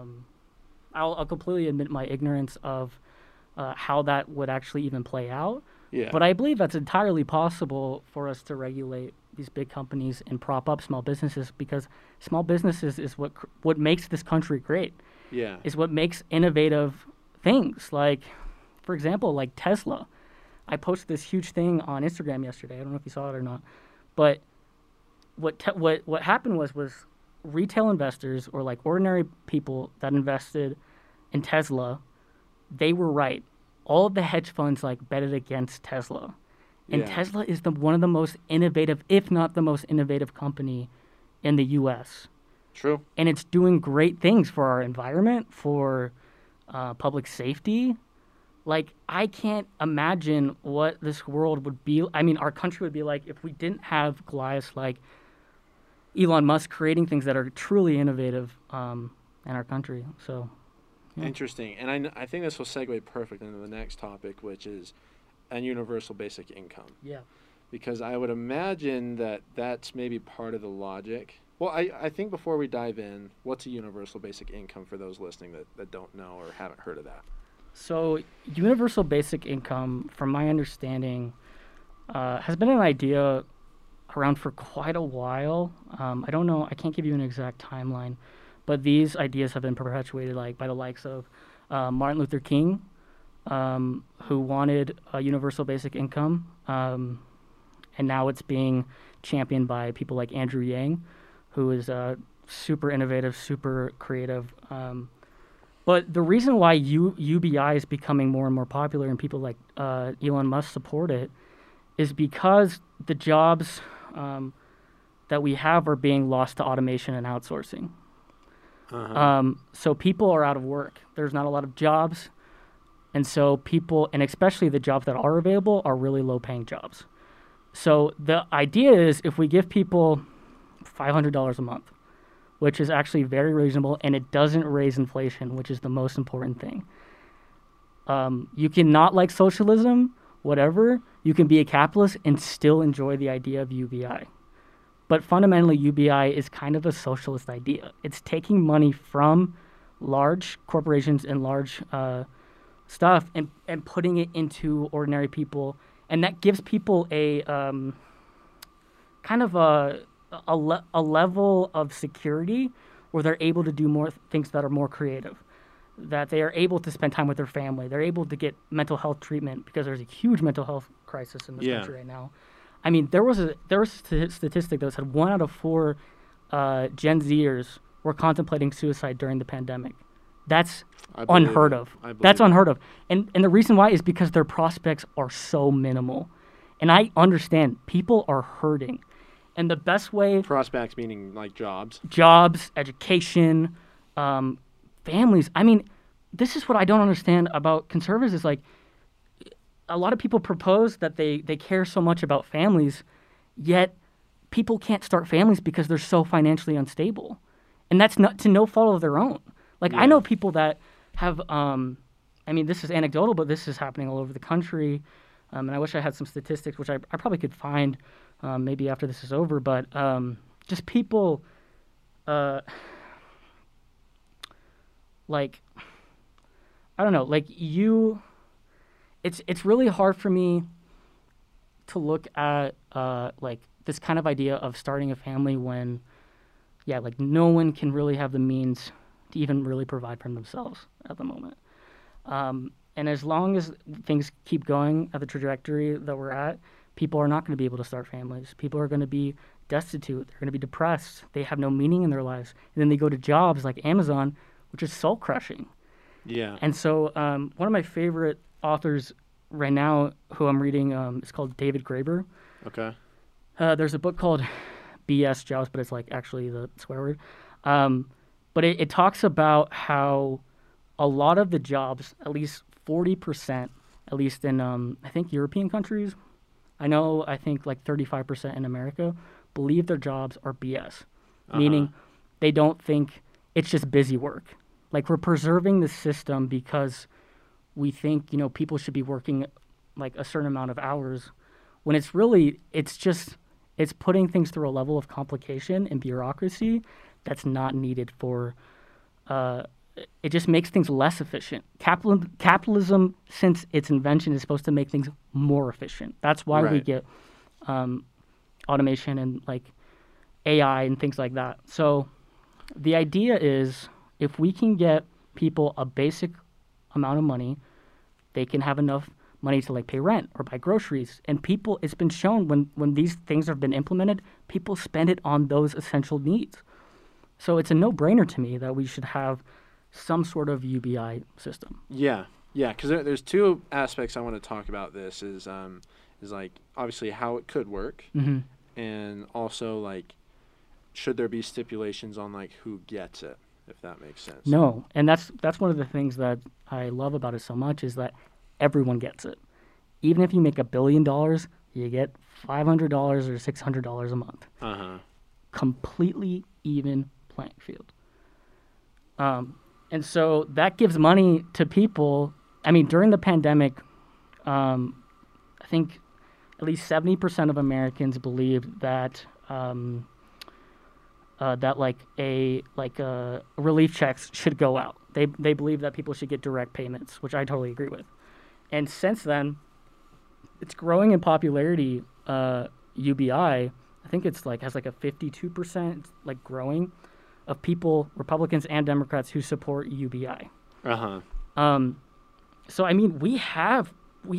I'll completely admit my ignorance of how that would actually even play out. Yeah. But I believe that's entirely possible for us to regulate these big companies and prop up small businesses, because small businesses is what makes this country great. Yeah. Is what makes innovative things. Like, for example, like Tesla. I posted this huge thing on Instagram yesterday. I don't know if you saw it or not. But what happened was retail investors, or, like, ordinary people that invested in Tesla, they were right. All of the hedge funds, like, betted against Tesla. And Tesla is one of the most innovative, if not the most innovative company in the U.S. True. And it's doing great things for our environment, for public safety. like, I can't imagine what this world would be. I mean, our country would be like if we didn't have Goliaths like Elon Musk creating things that are truly innovative in our country. So, yeah. Interesting. And I think this will segue perfect into the next topic, which is a universal basic income. Yeah. Because I would imagine that that's maybe part of the logic. Well, I think before we dive in, what's a universal basic income for those listening that don't know or haven't heard of that? So universal basic income, from my understanding, has been an idea around for quite a while. I don't know. I can't give you an exact timeline, but these ideas have been perpetuated like by the likes of Martin Luther King, who wanted a universal basic income, and now it's being championed by people like Andrew Yang, who is super innovative, super creative. But the reason why UBI is becoming more and more popular and people like Elon Musk support it is because the jobs that we have are being lost to automation and outsourcing. So people are out of work. There's not a lot of jobs. And so people, and especially the jobs that are available, are really low-paying jobs. So the idea is if we give people $500 a month, which is actually very reasonable, and it doesn't raise inflation, which is the most important thing. You can not like socialism, whatever. You can be a capitalist and still enjoy the idea of UBI. But fundamentally, UBI is kind of a socialist idea. It's taking money from large corporations and large stuff and putting it into ordinary people. And that gives people a kind of a level of security where they're able to do more things that are more creative, that they are able to spend time with their family. They're able to get mental health treatment because there's a huge mental health crisis in this country right now. I mean, there was a statistic that said 1 out of 4 Gen Zers were contemplating suicide during the pandemic. That's unheard of. That's unheard of. And the reason why is because their prospects are so minimal. And I understand people are hurting. And the best way... Prospects meaning like jobs? Jobs, education, families. I mean, this is what I don't understand about conservatives is like a lot of people propose that they care so much about families, yet people can't start families because they're so financially unstable. And that's not to no fault of their own. Like, I know people that have, I mean, this is anecdotal, but this is happening all over the country. And I wish I had some statistics, which I probably could find maybe after this is over. But just people, like, I don't know, like it's really hard for me to look at, like, this kind of idea of starting a family when, like, no one can really have the means to even really provide for themselves at the moment. And as long as things keep going at the trajectory that we're at, people are not going to be able to start families. People are going to be destitute. They're going to be depressed. They have no meaning in their lives. And then they go to jobs like Amazon, which is soul-crushing. Yeah. And so one of my favorite authors right now who I'm reading is called David Graeber. Okay. There's a book called BS Jobs, but it's like actually the swear word. But it talks about how a lot of the jobs, at least 40%, at least in, I think, European countries, I think like 35% in America, believe their jobs are BS, meaning they don't think it's just busy work. Like, we're preserving the system because we think, people should be working like a certain amount of hours, when it's really, it's putting things through a level of complication and bureaucracy that's not needed for, it just makes things less efficient. Capitalism, since its invention, is supposed to make things more efficient. That's why we get automation and like AI and things like that. So the idea is if we can get people a basic amount of money, they can have enough money to like pay rent or buy groceries. And people, it's been shown when these things have been implemented, people spend it on those essential needs. So it's a no-brainer to me that we should have some sort of UBI system. Yeah, because there's two aspects I want to talk about. This is like obviously how it could work, and also like should there be stipulations on like who gets it, if that makes sense. No, and that's one of the things that I love about it so much is that everyone gets it. Even if you make $1 billion, you get $500 or $600 a month. Completely even playing field. And so that gives money to people. I mean, during the pandemic, I think at least 70% of Americans believed that relief checks should go out. They believe that people should get direct payments, which I totally agree with. And since then, it's growing in popularity. UBI, I think it's has a 52% growing of people, Republicans and Democrats, who support UBI. So I mean, we have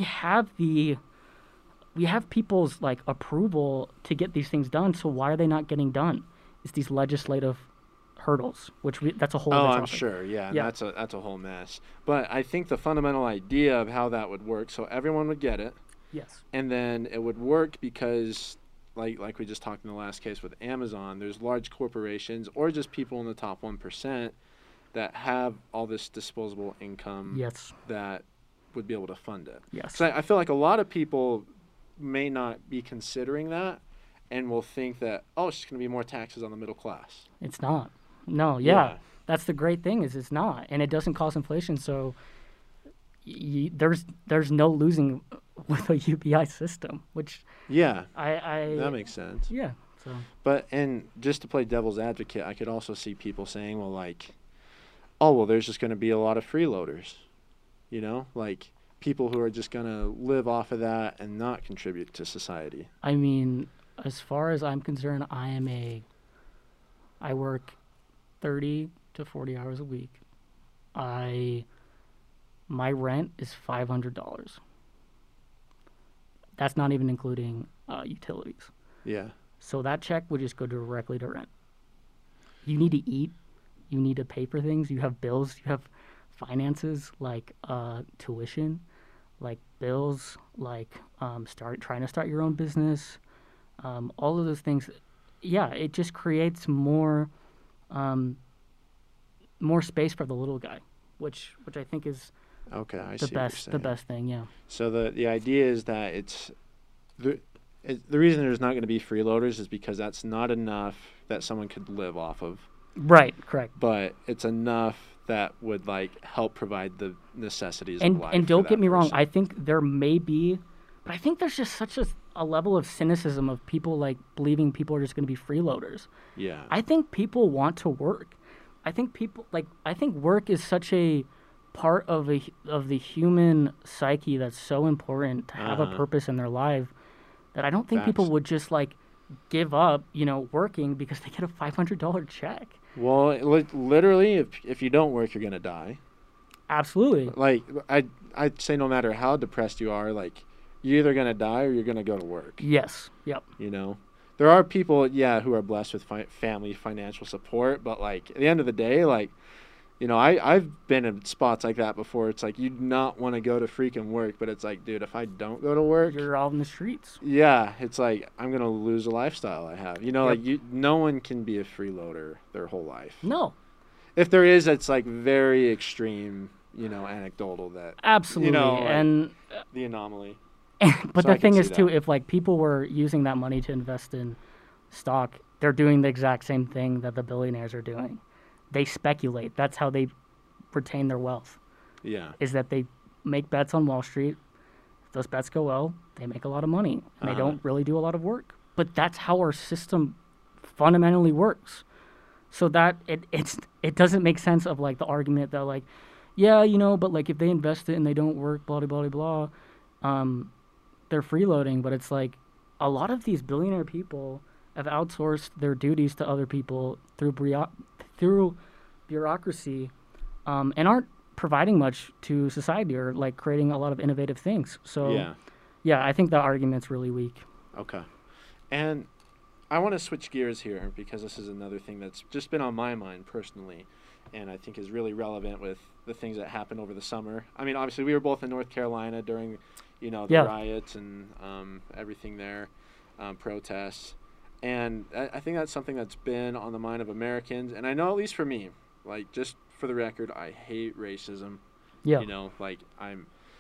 people's approval to get these things done. So why are they not getting done? It's these legislative hurdles, that's a whole other topic. I'm sure, yeah. That's a whole mess. But I think the fundamental idea of how that would work, so everyone would get it. Yes. And then it would work because, like we just talked in the last case with Amazon, there's large corporations or just people in the top 1% that have all this disposable income. Yes. That would be able to fund it. Yes. So I feel like a lot of people may not be considering that and will think that, it's just going to be more taxes on the middle class. It's not. No, yeah. That's the great thing is it's not. And it doesn't cause inflation, so there's no losing with a UBI system, which that makes sense. Yeah. So. But and just to play devil's advocate, I could also see people saying, well, there's just going to be a lot of freeloaders, people who are just going to live off of that and not contribute to society. I mean, as far as I'm concerned, I work 30 to 40 hours a week. My rent is $500. That's not even including utilities. Yeah. So that check would just go directly to rent. You need to eat. You need to pay for things. You have bills. You have finances like tuition, like bills, trying to start your own business. All of those things. Yeah, it just creates more space for the little guy, which I think is the best thing. Yeah. So the idea is that the reason there's not going to be freeloaders is because that's not enough that someone could live off of. Right. Correct. But it's enough that would help provide the necessities of life. And don't get me wrong, I think there may be, but I think there's just such a level of cynicism of people believing people are just going to be freeloaders. Yeah. I think people want to work. I think work is such a part of the human psyche that's so important to have a purpose in their life that I don't think people would just give up, working because they get a $500 check. Well, literally, if you don't work, you're gonna die. Absolutely. I'd say no matter how depressed you are, you're either gonna die or you're gonna go to work. Yes. Yep. There are people, who are blessed with family financial support, but at the end of the day, I've been in spots like that before. It's you do not want to go to freaking work, but it's dude, if I don't go to work, you're out in the streets. Yeah, it's I'm gonna lose a lifestyle I have. No one can be a freeloader their whole life. No. If there is, it's very extreme, anecdotal that. Absolutely, and the anomaly. But so the thing is too, if people were using that money to invest in stock, they're doing the exact same thing that the billionaires are doing. They speculate. That's how they retain their wealth. Yeah. Is that they make bets on Wall Street. If those bets go well, they make a lot of money. And they don't really do a lot of work. But that's how our system fundamentally works. So that it doesn't make sense of the argument that but if they invest it and they don't work, blah blah blah blah, they're freeloading. But it's a lot of these billionaire people have outsourced their duties to other people through bureaucracy, and aren't providing much to society or creating a lot of innovative things. So yeah, I think that argument's really weak. Okay. And I want to switch gears here because this is another thing that's just been on my mind personally, and I think is really relevant with the things that happened over the summer. I mean, obviously we were both in North Carolina during, the riots and everything there, protests. And I think that's something that's been on the mind of Americans. And I know, at least for me, just for the record, I hate racism. Yeah.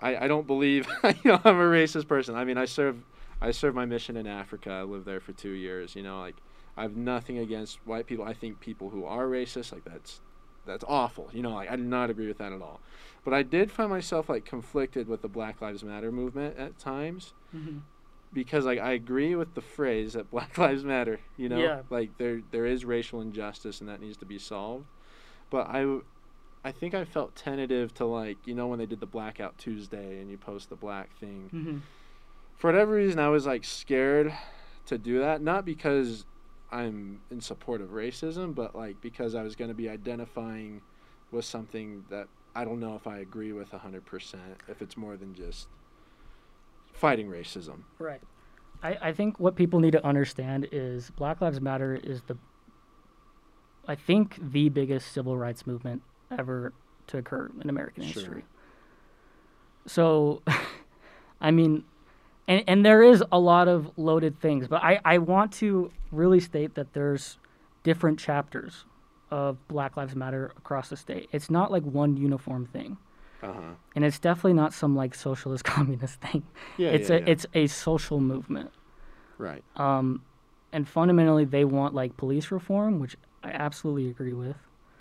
I don't believe I'm a racist person. I mean, I serve my mission in Africa. I lived there for 2 years. Like I have nothing against white people. I think people who are racist, like that's awful. Like I do not agree with that at all. But I did find myself like conflicted with the Black Lives Matter movement at times. Mm-hmm. Because like I agree with the phrase that Black Lives Matter, like there is racial injustice and that needs to be solved. But I think I felt tentative to like, when they did the Blackout Tuesday and you post the black thing. Mm-hmm. For whatever reason, I was like scared to do that. Not because I'm in support of racism, but like because I was going to be identifying with something that I don't know if I agree with 100%, if it's more than just fighting racism. Right. I think what people need to understand is Black Lives Matter is I think the biggest civil rights movement ever to occur in American history. So, I mean, and there is a lot of loaded things, but I want to really state that there's different chapters of Black Lives Matter across the state. It's not like one uniform thing. Uh-huh. And it's definitely not some like socialist communist thing. It's a social movement. Right. And fundamentally they want like police reform, which I absolutely agree with.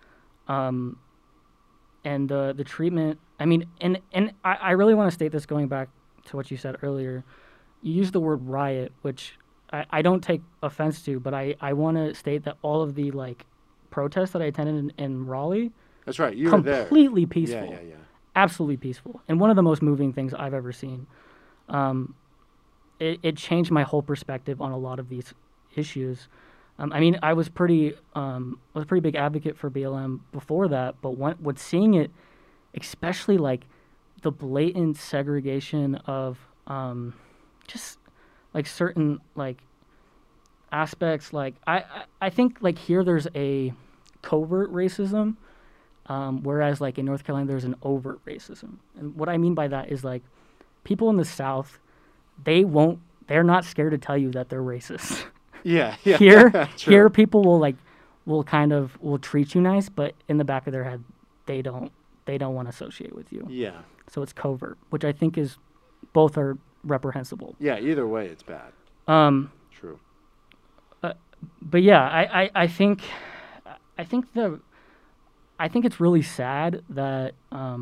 And the treatment, I mean, and I really want to state this going back to what you said earlier. You used the word riot, which I don't take offense to, but I want to state that all of the like protests that I attended in Raleigh, that's right, you were there, completely peaceful. Yeah. Absolutely peaceful. And one of the most moving things I've ever seen. It changed my whole perspective on a lot of these issues. I mean, I was pretty big advocate for BLM before that, but what's seeing it, especially like the blatant segregation of just like certain like aspects, like I think like here there's a covert racism, whereas like in North Carolina there's an overt racism. And what I mean by that is like people in the South, they're not scared to tell you that they're racist. Yeah. Here people will treat you nice, but in the back of their head they don't want to associate with you. Yeah. So it's covert, which I think is both are reprehensible. Yeah, either way it's bad. True. But yeah, I think it's really sad that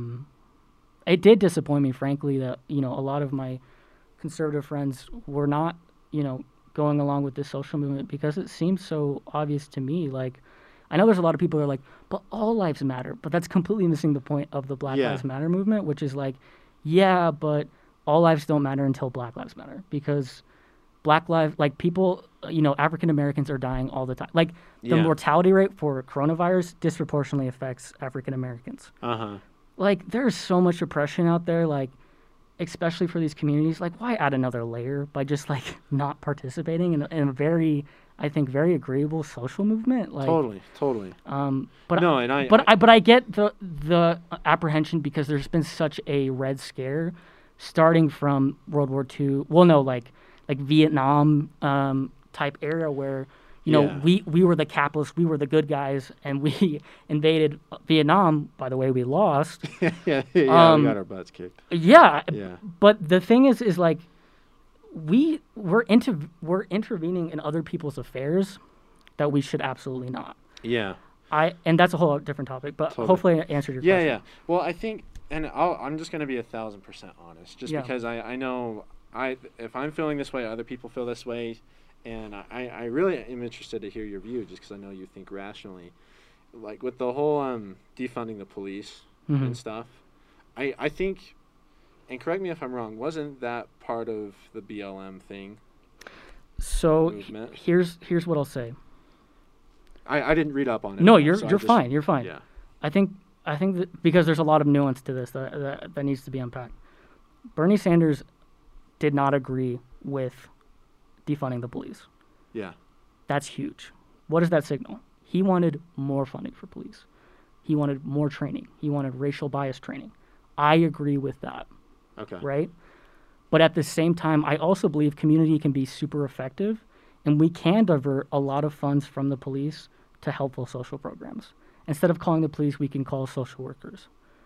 it did disappoint me, frankly, that a lot of my conservative friends were not going along with this social movement, because it seems so obvious to me. Like, I know there's a lot of people that are like, but all lives matter, but that's completely missing the point of the Black Lives Matter movement, which is like, yeah, but all lives don't matter until Black Lives Matter, because Black lives, like people, African Americans are dying all the time. Like the mortality rate for coronavirus disproportionately affects African Americans. Uh-huh. Like there's so much oppression out there, like especially for these communities. Like why add another layer by just like not participating in a very, I think, very agreeable social movement? Like totally. But no, and I get the apprehension, because there's been such a Red Scare starting from World War II. Well, no, like Vietnam type era where we were the capitalists, we were the good guys, and we invaded Vietnam. By the way, we lost. we got our butts kicked. Yeah. But the thing is like we're intervening in other people's affairs that we should absolutely not. Yeah. And that's a whole different topic, but hopefully I answered your question. Yeah. Well, I think, and I'm just going to be 1,000% honest, just because I know if I'm feeling this way, other people feel this way, and I really am interested to hear your view, just because I know you think rationally. Like with the whole defunding the police and stuff, I think, and correct me if I'm wrong, wasn't that part of the BLM thing? So here's what I'll say. I didn't read up on it. No, you're fine. You're fine. Yeah. I think that because there's a lot of nuance to this that needs to be unpacked. Bernie Sanders did not agree with defunding the police. Yeah. That's huge. What does that signal? He wanted more funding for police. He wanted more training. He wanted racial bias training. I agree with that. Okay. Right? But at the same time, I also believe community can be super effective, and we can divert a lot of funds from the police to helpful social programs. Instead of calling the police, we can call social workers.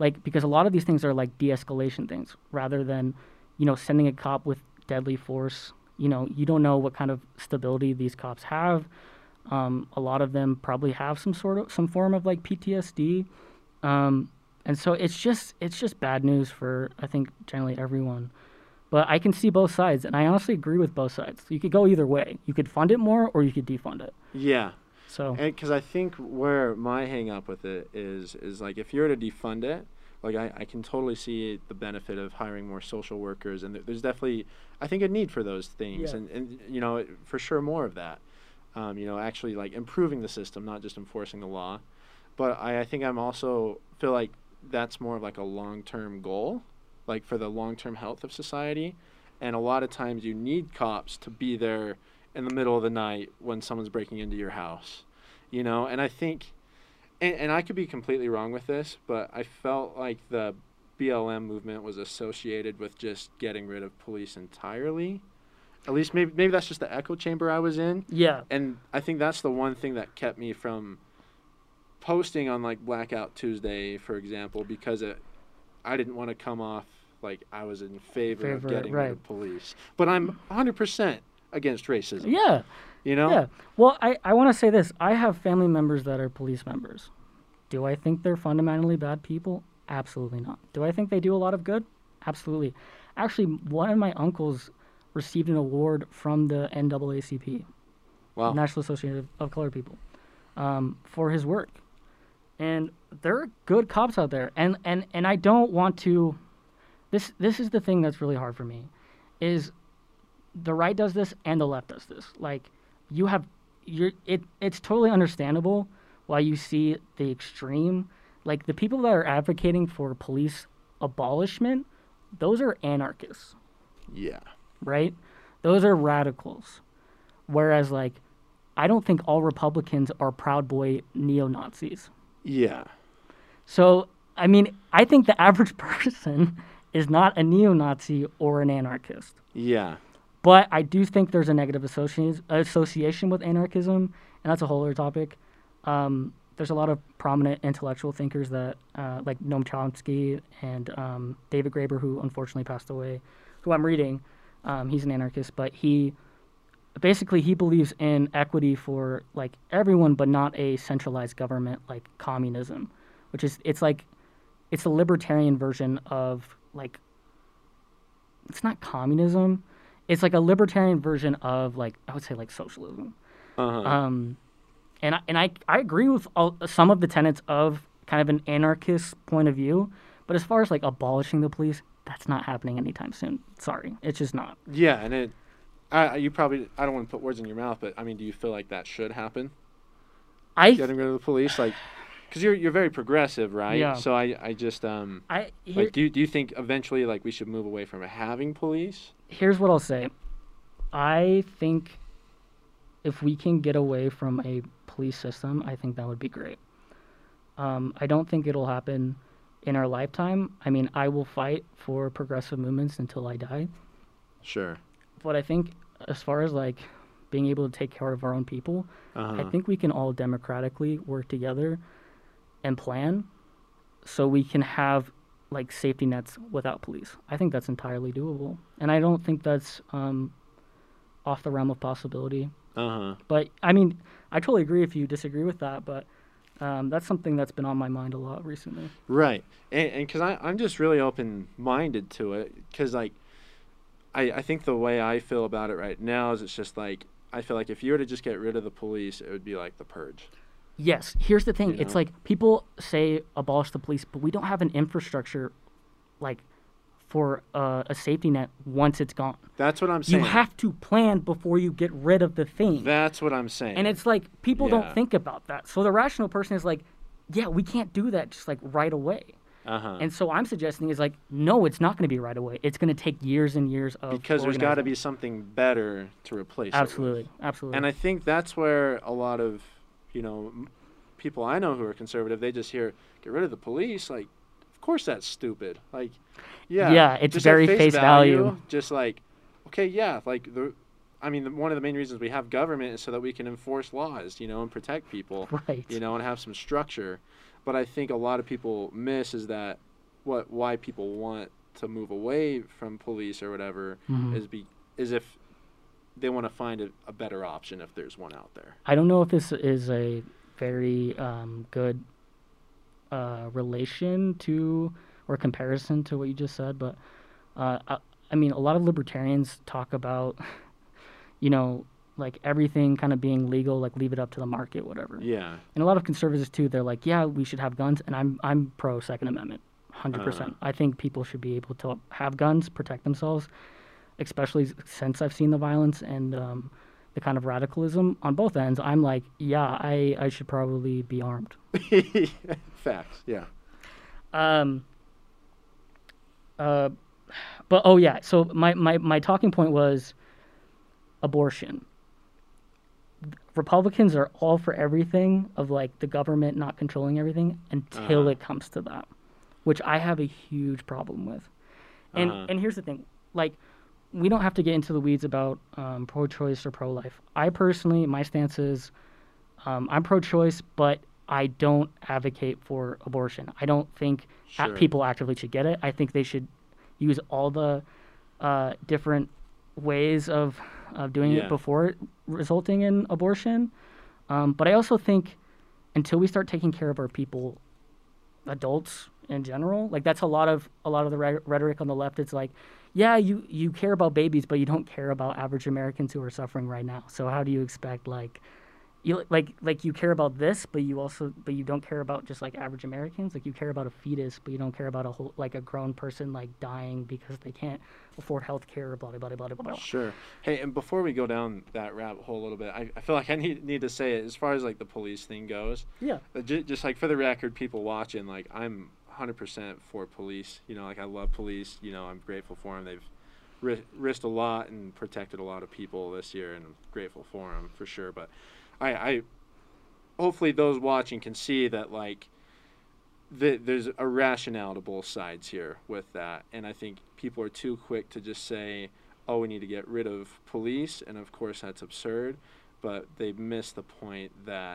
like, because a lot of these things are like de-escalation things rather than, you know, sending a cop with deadly force. You know, you don't know what kind of stability these cops have. A lot of them probably have some form of like PTSD. And so it's just bad news for, I think, generally everyone. But I can see both sides, and I honestly agree with both sides. You could go either way. You could fund it more, or you could defund it. Yeah. So, because I think where my hang up with it is like, if you were to defund it, like I can totally see the benefit of hiring more social workers, and there's definitely, I think, a need for those things, and you know, for sure more of that. You know, actually like improving the system, not just enforcing the law. But I think I'm also feel like that's more of like a long-term goal, like for the long-term health of society. And a lot of times you need cops to be there in the middle of the night when someone's breaking into your house, you know? And I think, and I could be completely wrong with this, but I felt like the BLM movement was associated with just getting rid of police entirely. At least maybe that's just the echo chamber I was in. Yeah. And I think that's the one thing that kept me from posting on like Blackout Tuesday, for example, because I didn't want to come off like I was in favor of getting rid of police. But I'm 100% against racism. Yeah. You know? Yeah. Well, I want to say this. I have family members that are police members. Do I think they're fundamentally bad people? Absolutely not. Do I think they do a lot of good? Absolutely. Actually, one of my uncles received an award from the NAACP, wow, National Association of Colored People, for his work. And there are good cops out there. And I don't want to... This is the thing that's really hard for me, is the right does this and the left does this. Like, it's totally understandable why you see the extreme. Like, the people that are advocating for police abolishment, those are anarchists. Yeah. Right? Those are radicals. Whereas, like, I don't think all Republicans are Proud Boy neo-Nazis. Yeah. So, I mean, I think the average person is not a neo-Nazi or an anarchist. Yeah. But I do think there's a negative association with anarchism, and that's a whole other topic. There's a lot of prominent intellectual thinkers that, like Noam Chomsky and David Graeber, who unfortunately passed away, who I'm reading. He's an anarchist, but he believes in equity for like everyone, but not a centralized government like communism, which is it's a libertarian version of like, it's not communism. It's like a libertarian version of like, I would say like socialism. Uh-huh. And I agree with some of the tenets of kind of an anarchist point of view, but as far as like abolishing the police, that's not happening anytime soon. Sorry, it's just not. Yeah, and you probably, I don't want to put words in your mouth, but I mean, do you feel like that should happen? Getting rid of the police, like, because you're very progressive, right? Yeah. So I just like, do you think eventually like we should move away from having police? Here's what I'll say. I think if we can get away from a police system, I think that would be great. I don't think it'll happen in our lifetime. I mean, I will fight for progressive movements until I die. Sure. But I think as far as like being able to take care of our own people, I think we can all democratically work together and plan so we can have like safety nets without police. I think that's entirely doable. And I don't think that's off the realm of possibility. But I mean, I totally agree if you disagree with that, but that's something that's been on my mind a lot recently. Right. And because I'm just really open-minded to it, because like I think the way I feel about it right now is it's just like, I feel like if you were to just get rid of the police, it would be like the Purge. Yes. Here's the thing. You know? It's like people say abolish the police, but we don't have an infrastructure like for a safety net once it's gone. That's what I'm saying. You have to plan before you get rid of the thing. That's what I'm saying. And it's like people don't think about that. So the rational person is like, yeah, we can't do that just like right away. And so I'm suggesting is like, no, it's not going to be right away. It's going to take years and years of because there's got to be something better to replace Absolutely. it with. Absolutely. And I think that's where a lot of, people I know who are conservative, they just hear, get rid of the police. Like, of course that's stupid. Like, yeah. It's very face value. Just like, okay, yeah, like one of the main reasons we have government is so that we can enforce laws, and protect people, right? And have some structure. But I think a lot of people miss is that why people want to move away from police or whatever is if they want to find a better option if there's one out there. I don't know if this is a very good relation to or comparison to what you just said, but I mean, a lot of libertarians talk about, like everything kind of being legal, like leave it up to the market, whatever. Yeah. And a lot of conservatives too, they're like, yeah, we should have guns, and I'm pro Second Amendment, 100%. I think people should be able to have guns, protect themselves, especially since I've seen the violence and the kind of radicalism on both ends. I'm like, yeah, I should probably be armed. Facts, yeah. But oh yeah, so my talking point was abortion. Republicans are all for everything of like the government not controlling everything until it comes to that, which I have a huge problem with. And here's the thing, like, we don't have to get into the weeds about pro-choice or pro-life. I personally, my stance is I'm pro-choice, but I don't advocate for abortion. I don't think people actively should get it. I think they should use all the different ways of doing it before it resulting in abortion. But I also think until we start taking care of our people, adults in general, like that's a lot of the rhetoric on the left. It's like, yeah, you care about babies, but you don't care about average Americans who are suffering right now. So how do you expect you care about this, but you don't care about just like average Americans? Like you care about a fetus, but you don't care about a grown person like dying because they can't afford health care, blah, blah, blah, blah, blah. Sure. Hey, and before we go down that rabbit hole a little bit, I feel like I need to say it as far as like the police thing goes. Yeah. Just like for the record, people watching, like I'm 100% for police. Like I love police. I'm grateful for them. They've risked a lot and protected a lot of people this year, and I'm grateful for them for sure. But I hopefully those watching can see that like there's a rationale to both sides here with that, and I think people are too quick to just say, oh, we need to get rid of police, and of course that's absurd, but they miss the point that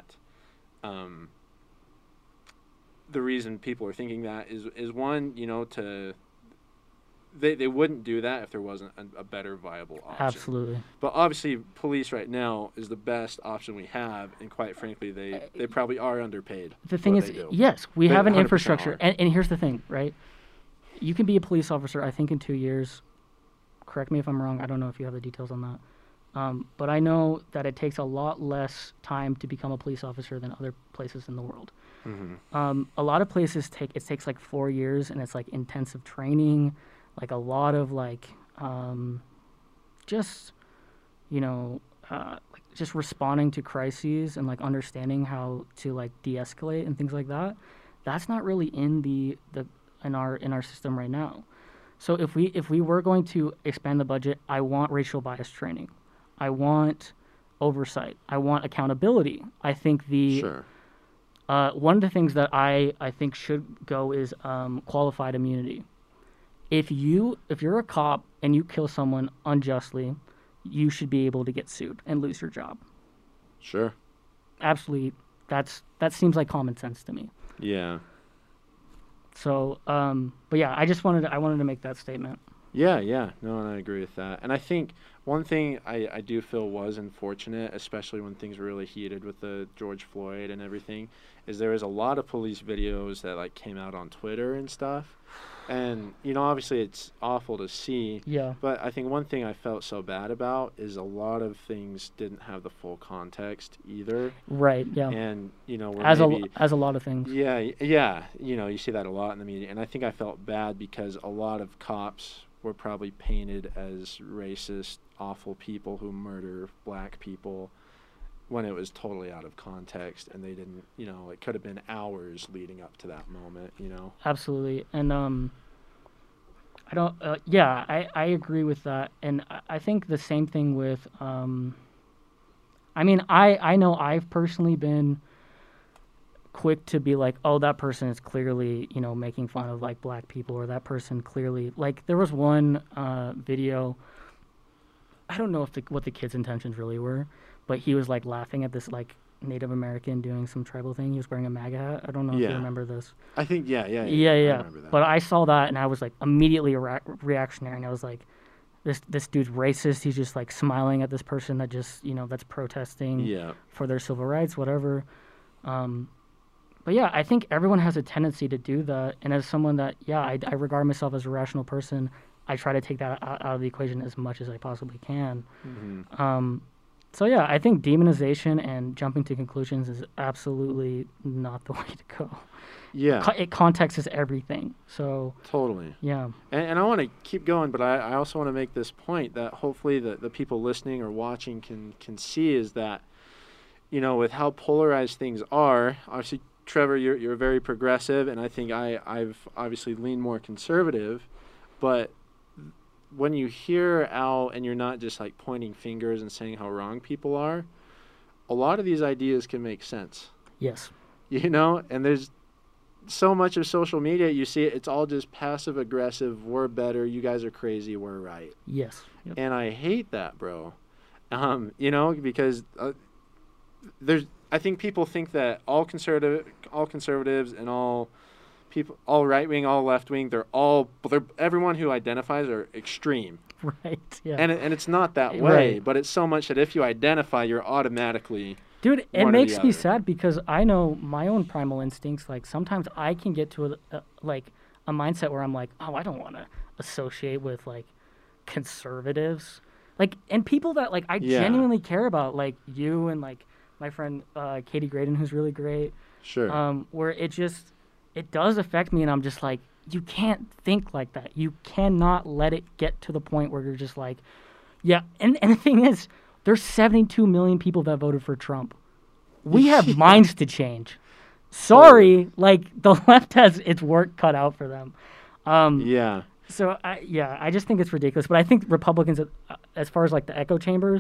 the reason people are thinking that is one, to They wouldn't do that if there wasn't a better viable option. Absolutely. But obviously, police right now is the best option we have, and quite frankly, they probably are underpaid. The thing is, yes, we have an infrastructure, and here's the thing, right? You can be a police officer, I think, in 2 years. Correct me if I'm wrong. I don't know if you have the details on that. But I know that it takes a lot less time to become a police officer than other places in the world. Mm-hmm. A lot of places takes like 4 years, and it's like intensive training. Like a lot of like, just responding to crises and like understanding how to like de-escalate and things like that. That's not really in our system right now. So if we were going to expand the budget, I want racial bias training, I want oversight, I want accountability. I think one of the things that I think should go is qualified immunity. If you're a cop and you kill someone unjustly, you should be able to get sued and lose your job. Sure. Absolutely. That seems like common sense to me. Yeah. So, but yeah, I wanted to make that statement. Yeah. No, and I agree with that. And I think one thing I do feel was unfortunate, especially when things were really heated with the George Floyd and everything, is there was a lot of police videos that like came out on Twitter and stuff. And, obviously it's awful to see. Yeah. But I think one thing I felt so bad about is a lot of things didn't have the full context either. Right, yeah. And, as a lot of things. Yeah. You see that a lot in the media. And I think I felt bad because a lot of cops were probably painted as racist, awful people who murder black people when it was totally out of context, and they didn't, it could have been hours leading up to that moment, Absolutely. And I don't, I agree with that. And I think the same thing with, I know I've personally been quick to be like, oh, that person is clearly, making fun of like black people, or that person clearly, like there was one video, I don't know what the kid's intentions really were, but he was like laughing at this like Native American doing some tribal thing. He was wearing a MAGA hat. I don't know if you remember this. I think, yeah. I remember that. But I saw that, and I was, like, immediately reactionary, and I was like, this dude's racist. He's just, like, smiling at this person that just, that's protesting for their civil rights, whatever. But, yeah, I think everyone has a tendency to do that, and as someone that, I regard myself as a rational person, I try to take that out of the equation as much as I possibly can. Mm-hmm. So, yeah, I think demonization and jumping to conclusions is absolutely not the way to go. Yeah. Context is everything. So totally. Yeah. And I want to keep going, but I also want to make this point that hopefully the people listening or watching can see is that, with how polarized things are, obviously, Trevor, you're very progressive, and I think I've obviously leaned more conservative, but when you hear out and you're not just like pointing fingers and saying how wrong people are, a lot of these ideas can make sense. Yes. And there's so much of social media, you see it's all just passive aggressive. We're better. You guys are crazy. We're right. Yes. Yep. And I hate that, bro. Because I think people think that all conservatives and all people, all right wing, all left wing, everyone who identifies are extreme. Right. Yeah. And it's not that way, right. But it's so much that if you identify, you're automatically. Dude, it makes me sad because I know my own primal instincts. Like sometimes I can get to a mindset where I'm like, oh, I don't want to associate with like conservatives, like and people that like I genuinely care about, like you and like my friend Katie Graydon, who's really great. Sure. Where it does affect me, and I'm just like, you can't think like that. You cannot let it get to the point where you're just like, yeah. And the thing is, there's 72 million people that voted for Trump. We have minds to change. Sorry, like the left has its work cut out for them. Yeah. So I just think it's ridiculous. But I think Republicans, as far as like the echo chambers,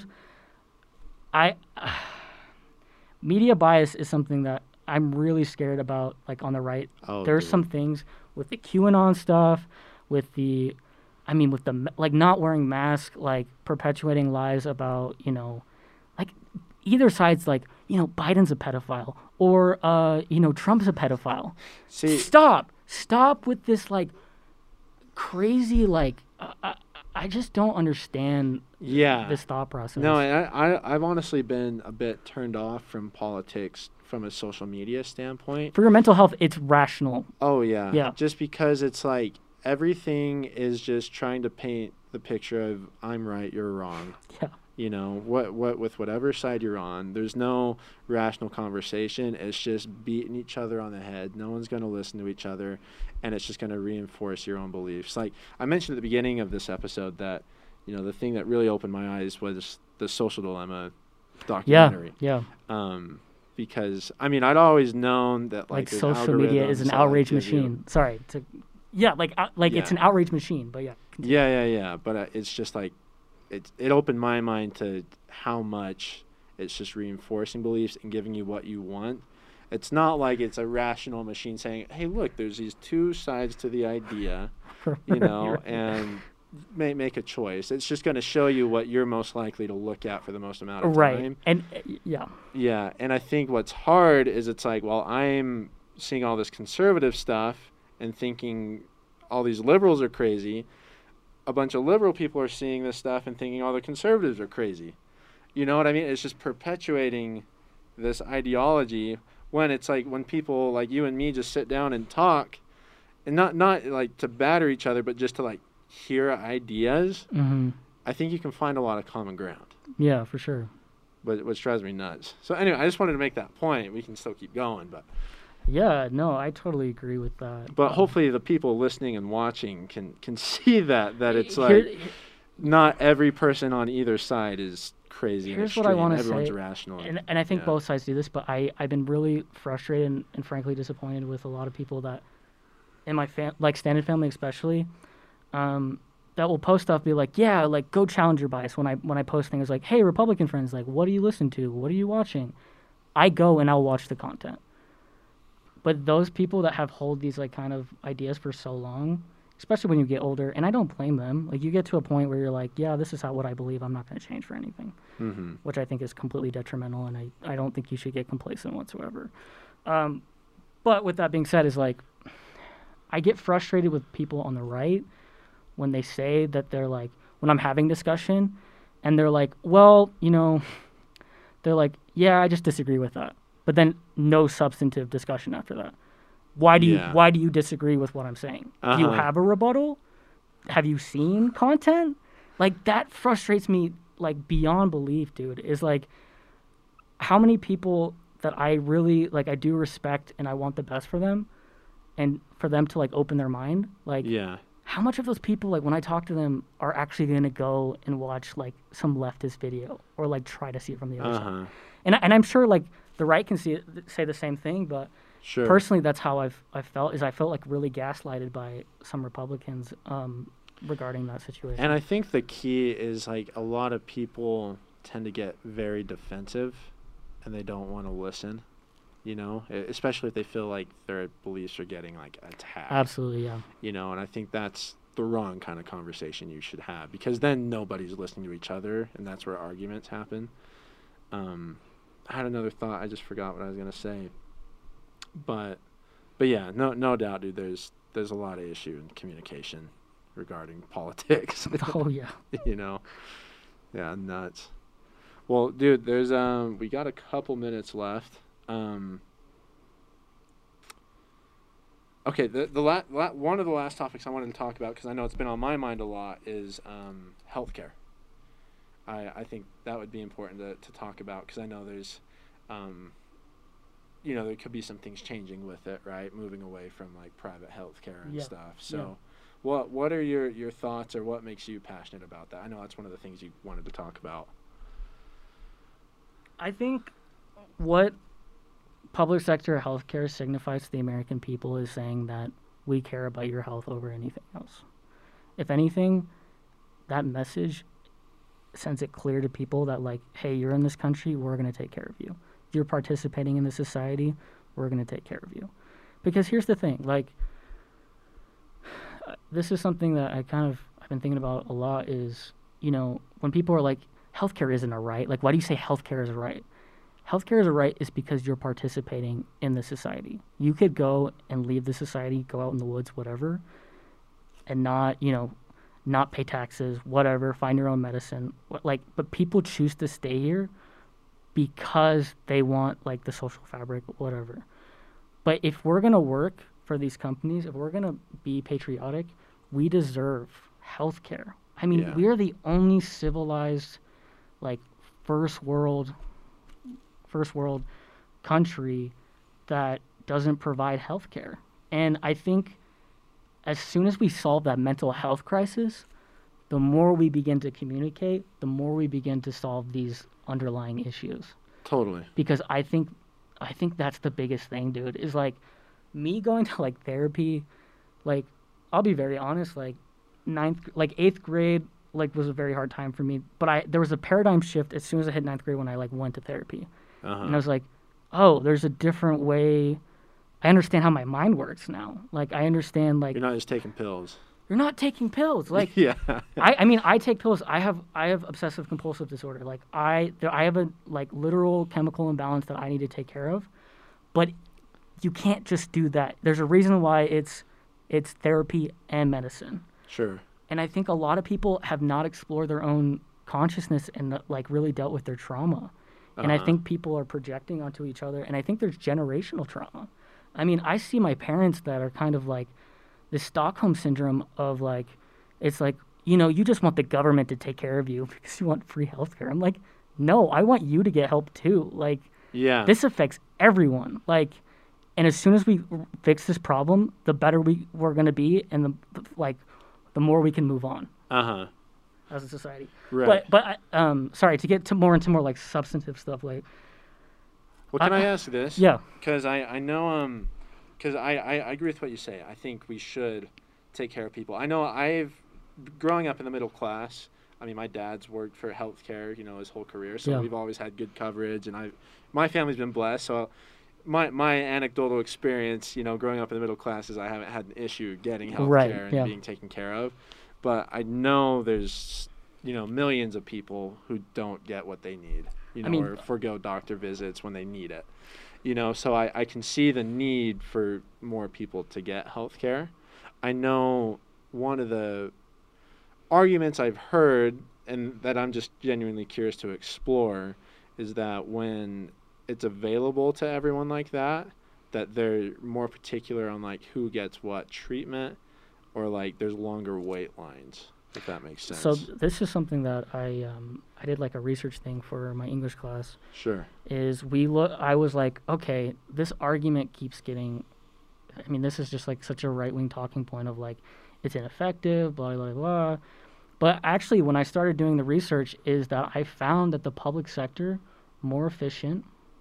media bias is something that I'm really scared about, like on the right. There's some things with the QAnon stuff, with the like not wearing masks, like perpetuating lies about, like either side's like, Biden's a pedophile or, Trump's a pedophile. See, Stop with this like crazy, like, I just don't understand this thought process. No, I've honestly been a bit turned off from politics from a social media standpoint. For your mental health, it's rational. Oh, yeah. Yeah. Just because it's like everything is just trying to paint the picture of I'm right, you're wrong. Yeah. What with whatever side you're on, there's no rational conversation. It's just beating each other on the head. No one's going to listen to each other, and it's just going to reinforce your own beliefs. Like I mentioned at the beginning of this episode that, the thing that really opened my eyes was the Social Dilemma documentary. Yeah. Because I'd always known that like social media is an outrage machine. Sorry to, it's an outrage machine. But yeah. Continue. Yeah. But it's just like. It opened my mind to how much it's just reinforcing beliefs and giving you what you want. It's not like it's a rational machine saying, hey, look, there's these two sides to the idea, and make a choice. It's just going to show you what you're most likely to look at for the most amount of time. Right. And Yeah. And I think what's hard is it's like, well, I'm seeing all this conservative stuff and thinking all these liberals are crazy. A bunch of liberal people are seeing this stuff and thinking all the conservatives are crazy. You know what I mean? It's just perpetuating this ideology when it's like when people like you and me just sit down and talk and not like to batter each other, but just to like hear ideas. Mm-hmm. I think you can find a lot of common ground. Yeah, for sure. But which drives me nuts. So anyway, I just wanted to make that point. We can still keep going, but... Yeah, no, I totally agree with that. But hopefully the people listening and watching can see that it's like not every person on either side is crazy and extreme. What I want to say. Everyone's rational. And I think both sides do this, but I've been really frustrated and frankly disappointed with a lot of people that, in my extended family especially, that will post stuff, be like, yeah, like go challenge your bias. When I post things like, hey, Republican friends, like what do you listen to? What are you watching? I go and I'll watch the content. But those people that have hold these like kind of ideas for so long, especially when you get older. And I don't blame them. Like, you get to a point where you're like, yeah, this is what I believe. I'm not going to change for anything, which I think is completely detrimental. And I don't think you should get complacent whatsoever. But with that being said, is like, I get frustrated with people on the right when they say that they're like, when I'm having discussion and they're like, well, they're like, yeah, I just disagree with that. But then no substantive discussion after that. Why do you disagree with what I'm saying? Do you have a rebuttal? Have you seen content? Like, that frustrates me like beyond belief, dude. Is like, how many people that I really like, I do respect and I want the best for them and for them to like open their mind. Like, how much of those people, like, when I talk to them, are actually going to go and watch like some leftist video or like try to see it from the other side? And I'm sure like the right can say the same thing, but personally, that's how I've felt. Is I felt like really gaslighted by some Republicans regarding that situation. And I think the key is like a lot of people tend to get very defensive, and they don't want to listen. Especially if they feel like their beliefs are getting like attacked. Absolutely, yeah. And I think that's the wrong kind of conversation you should have, because then nobody's listening to each other, and that's where arguments happen. I had another thought. I just forgot what I was gonna say. But yeah, no doubt, dude. There's a lot of issue in communication regarding politics. Oh yeah. Yeah, nuts. Well, dude, there's we got a couple minutes left. Okay, the one of the last topics I wanted to talk about, because I know it's been on my mind a lot, is healthcare. I think that would be important to talk about, because I know there's, there could be some things changing with it, right? Moving away from like private healthcare and stuff. So, what are your thoughts, or what makes you passionate about that? I know that's one of the things you wanted to talk about. I think what public sector healthcare signifies to the American people is saying that we care about your health over anything else. If anything, that message sends it clear to people that, like, hey, you're in this country, we're going to take care of you. You're participating in the society, we're going to take care of you. Because here's the thing, like, this is something that I've been thinking about a lot is, when people are like, healthcare isn't a right, like, why do you say healthcare is a right? Healthcare is a right is because you're participating in the society. You could go and leave the society, go out in the woods, whatever, and not pay taxes, whatever, find your own medicine. But people choose to stay here because they want, like, the social fabric, whatever. But if we're going to work for these companies, if we're going to be patriotic, we deserve healthcare. I mean, we are the only civilized, like, first world country that doesn't provide health care. And I think as soon as we solve that mental health crisis, the more we begin to communicate, the more we begin to solve these underlying issues. Totally. Because I think that's the biggest thing, dude, is like me going to like therapy. Like, I'll be very honest, like 8th grade, like, was a very hard time for me. But there was a paradigm shift as soon as I hit 9th grade when I like went to therapy. And I was like, oh, there's a different way. I understand how my mind works now. Like, I understand, like, you're not just taking pills. You're not taking pills. Like, I mean, I take pills. I have obsessive compulsive disorder. Like, I have a like literal chemical imbalance that I need to take care of. But you can't just do that. There's a reason why it's therapy and medicine. Sure. And I think a lot of people have not explored their own consciousness and like really dealt with their trauma. And I think people are projecting onto each other. And I think there's generational trauma. I mean, I see my parents that are kind of like this Stockholm syndrome of like, it's like, you just want the government to take care of you because you want free healthcare. I'm like, no, I want you to get help too. Like, this affects everyone. Like, and as soon as we fix this problem, the better we're going to be, and the more we can move on. As a society. Right. But sorry, to get more into more like substantive stuff, like. Well, can I ask this? Yeah. Because I know, because I agree with what you say. I think we should take care of people. I know growing up in the middle class, I mean, my dad's worked for healthcare, his whole career, so we've always had good coverage, and my family's been blessed, so my anecdotal experience, growing up in the middle classes, I haven't had an issue getting health care and being taken care of. But I know there's, millions of people who don't get what they need, or forgo doctor visits when they need it. So I can see the need for more people to get health care. I know one of the arguments I've heard, and that I'm just genuinely curious to explore, is that when it's available to everyone like that they're more particular on like who gets what treatment, or like there's longer wait lines, if that makes sense. So this is something that I did like a research thing for my English class. Sure. I was like, okay, this argument keeps getting, this is just like such a right-wing talking point of like, it's ineffective, blah, blah, blah. But actually, when I started doing the research, is that I found that the public sector, more efficient,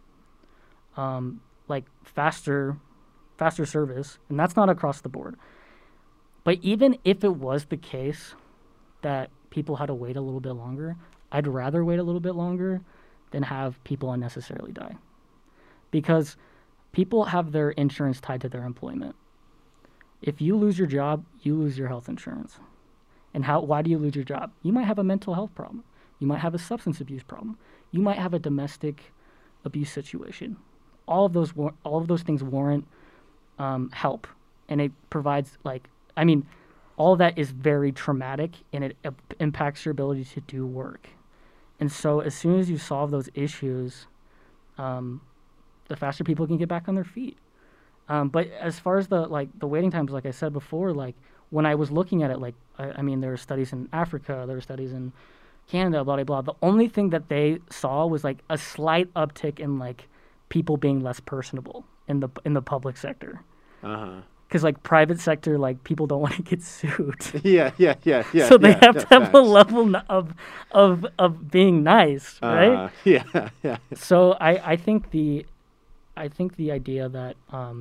like faster service, and that's not across the board. But even if it was the case that people had to wait a little bit longer, I'd rather wait a little bit longer than have people unnecessarily die. Because people have their insurance tied to their employment. If you lose your job, you lose your health insurance. And why do you lose your job? You might have a mental health problem. You might have a substance abuse problem. You might have a domestic abuse situation. All of those things warrant help, and it provides all of that is very traumatic, and it impacts your ability to do work. And so, as soon as you solve those issues, the faster people can get back on their feet. But as far as the waiting times, like I said before, like when I was looking at it, there were studies in Africa, there were studies in Canada, blah, blah, blah. The only thing that they saw was like a slight uptick in like people being less personable in the public sector. Because like private sector, like people don't want to get sued. Yeah. So they have to have a level of being nice, right? Yeah. So I think the idea that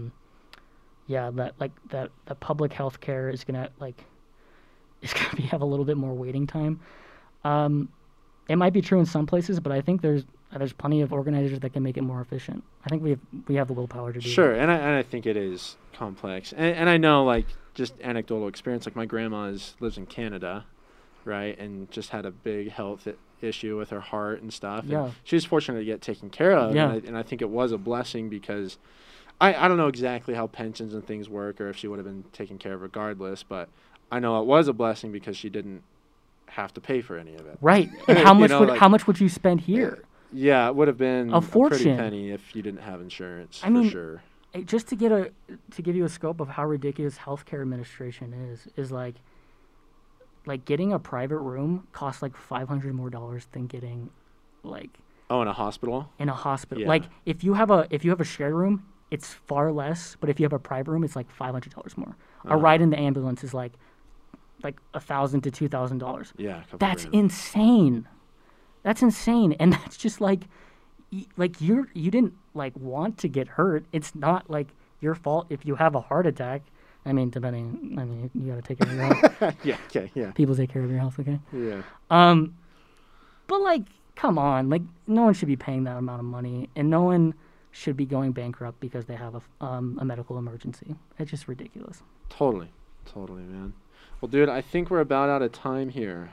that public health care is gonna have a little bit more waiting time. It might be true in some places, but I think there's plenty of organizers that can make it more efficient. I think we have the willpower to do Sure, that. and I think it is complex. And I know, like, just anecdotal experience, like my grandma lives in Canada, right, and just had a big health issue with her heart and stuff. Yeah. And she was fortunate to get taken care of, Yeah. and I think it was a blessing because I don't know exactly how pensions and things work or if she would have been taken care of regardless, but I know it was a blessing because she didn't have to pay for any of it. Right. And how much would you spend here? Yeah, it would have been a fortune. Pretty penny if you didn't have insurance. For sure. Just to give you a scope of how ridiculous healthcare administration is like getting a private room costs like $500 more than getting like. Oh, in a hospital. In a hospital, yeah. Like if you have a shared room, it's far less. But if you have a private room, it's like $500 more. A ride in the ambulance is like $1,000 to $2,000. Yeah, that's insane. That's insane, and that's just like you didn't want to get hurt. It's not like your fault if you have a heart attack. You gotta take care of your health. Yeah. People take care of your health, okay? Yeah. But come on, no one should be paying that amount of money, and no one should be going bankrupt because they have a medical emergency. It's just ridiculous. Totally, man. Well, dude, I think we're about out of time here.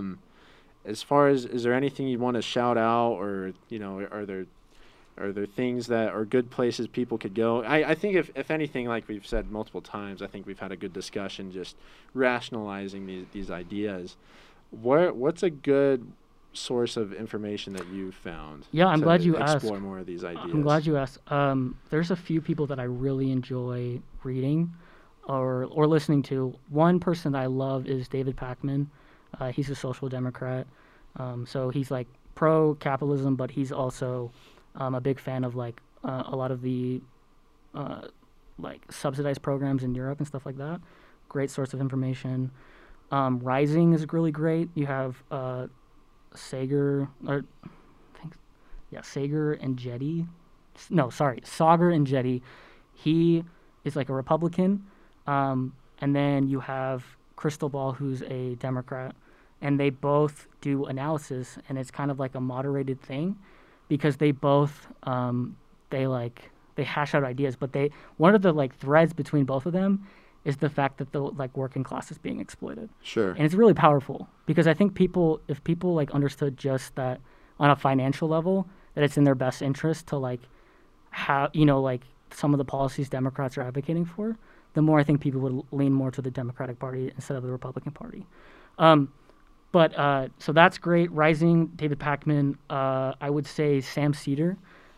As far as, is there anything you want to shout out, or are there things that are good places people could go? I think if anything, like we've said multiple times, I think we've had a good discussion just rationalizing these ideas. What's a good source of information that you've found? Yeah, I'm glad you asked. Explore more of these ideas. I'm glad you asked. There's a few people that I really enjoy reading or listening to. One person that I love is David Pakman. He's a social democrat. So he's pro-capitalism, but he's also a big fan of a lot of the subsidized programs in Europe and stuff like that. Great source of information. Rising is really great. You have Sagar and Jetty. Saagar Enjeti. He is a Republican. And then you have Crystal Ball, who's a Democrat, and they both do analysis, and it's kind of like a moderated thing because they both they they hash out ideas, but one of the like threads between both of them is the fact that the like working class is being exploited. Sure. And it's really powerful because I think if people like understood just that on a financial level, that it's in their best interest to like have, like some of the policies Democrats are advocating for, the more I think people would lean more to the Democratic Party instead of the Republican Party. So that's great. Rising, David Pakman. I would say Sam Seder.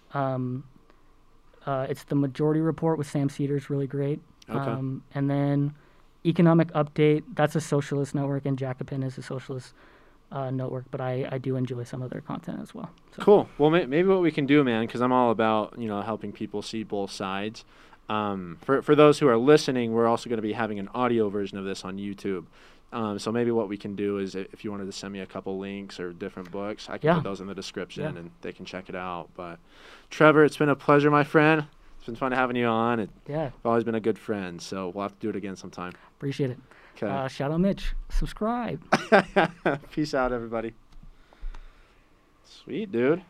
It's the Majority Report with Sam Seder is really great. Okay. And then Economic Update, that's a socialist network, and Jacobin is a socialist network, but I do enjoy some of their content as well. So. Cool. Well, maybe what we can do, man, because I'm all about, helping people see both sides. For those who are listening, we're also going to be having an audio version of this on YouTube. So maybe what we can do is if you wanted to send me a couple links or different books, I can put those in the description and they can check it out. But Trevor, it's been a pleasure, my friend. It's been fun having you on. You've always been a good friend, so we'll have to do it again sometime. Appreciate it. Okay. Shout out Mitch. Subscribe. Peace out, everybody. Sweet, dude.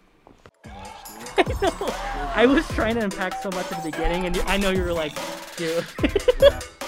I know. I was trying to unpack so much at the beginning, and I know you were like, dude.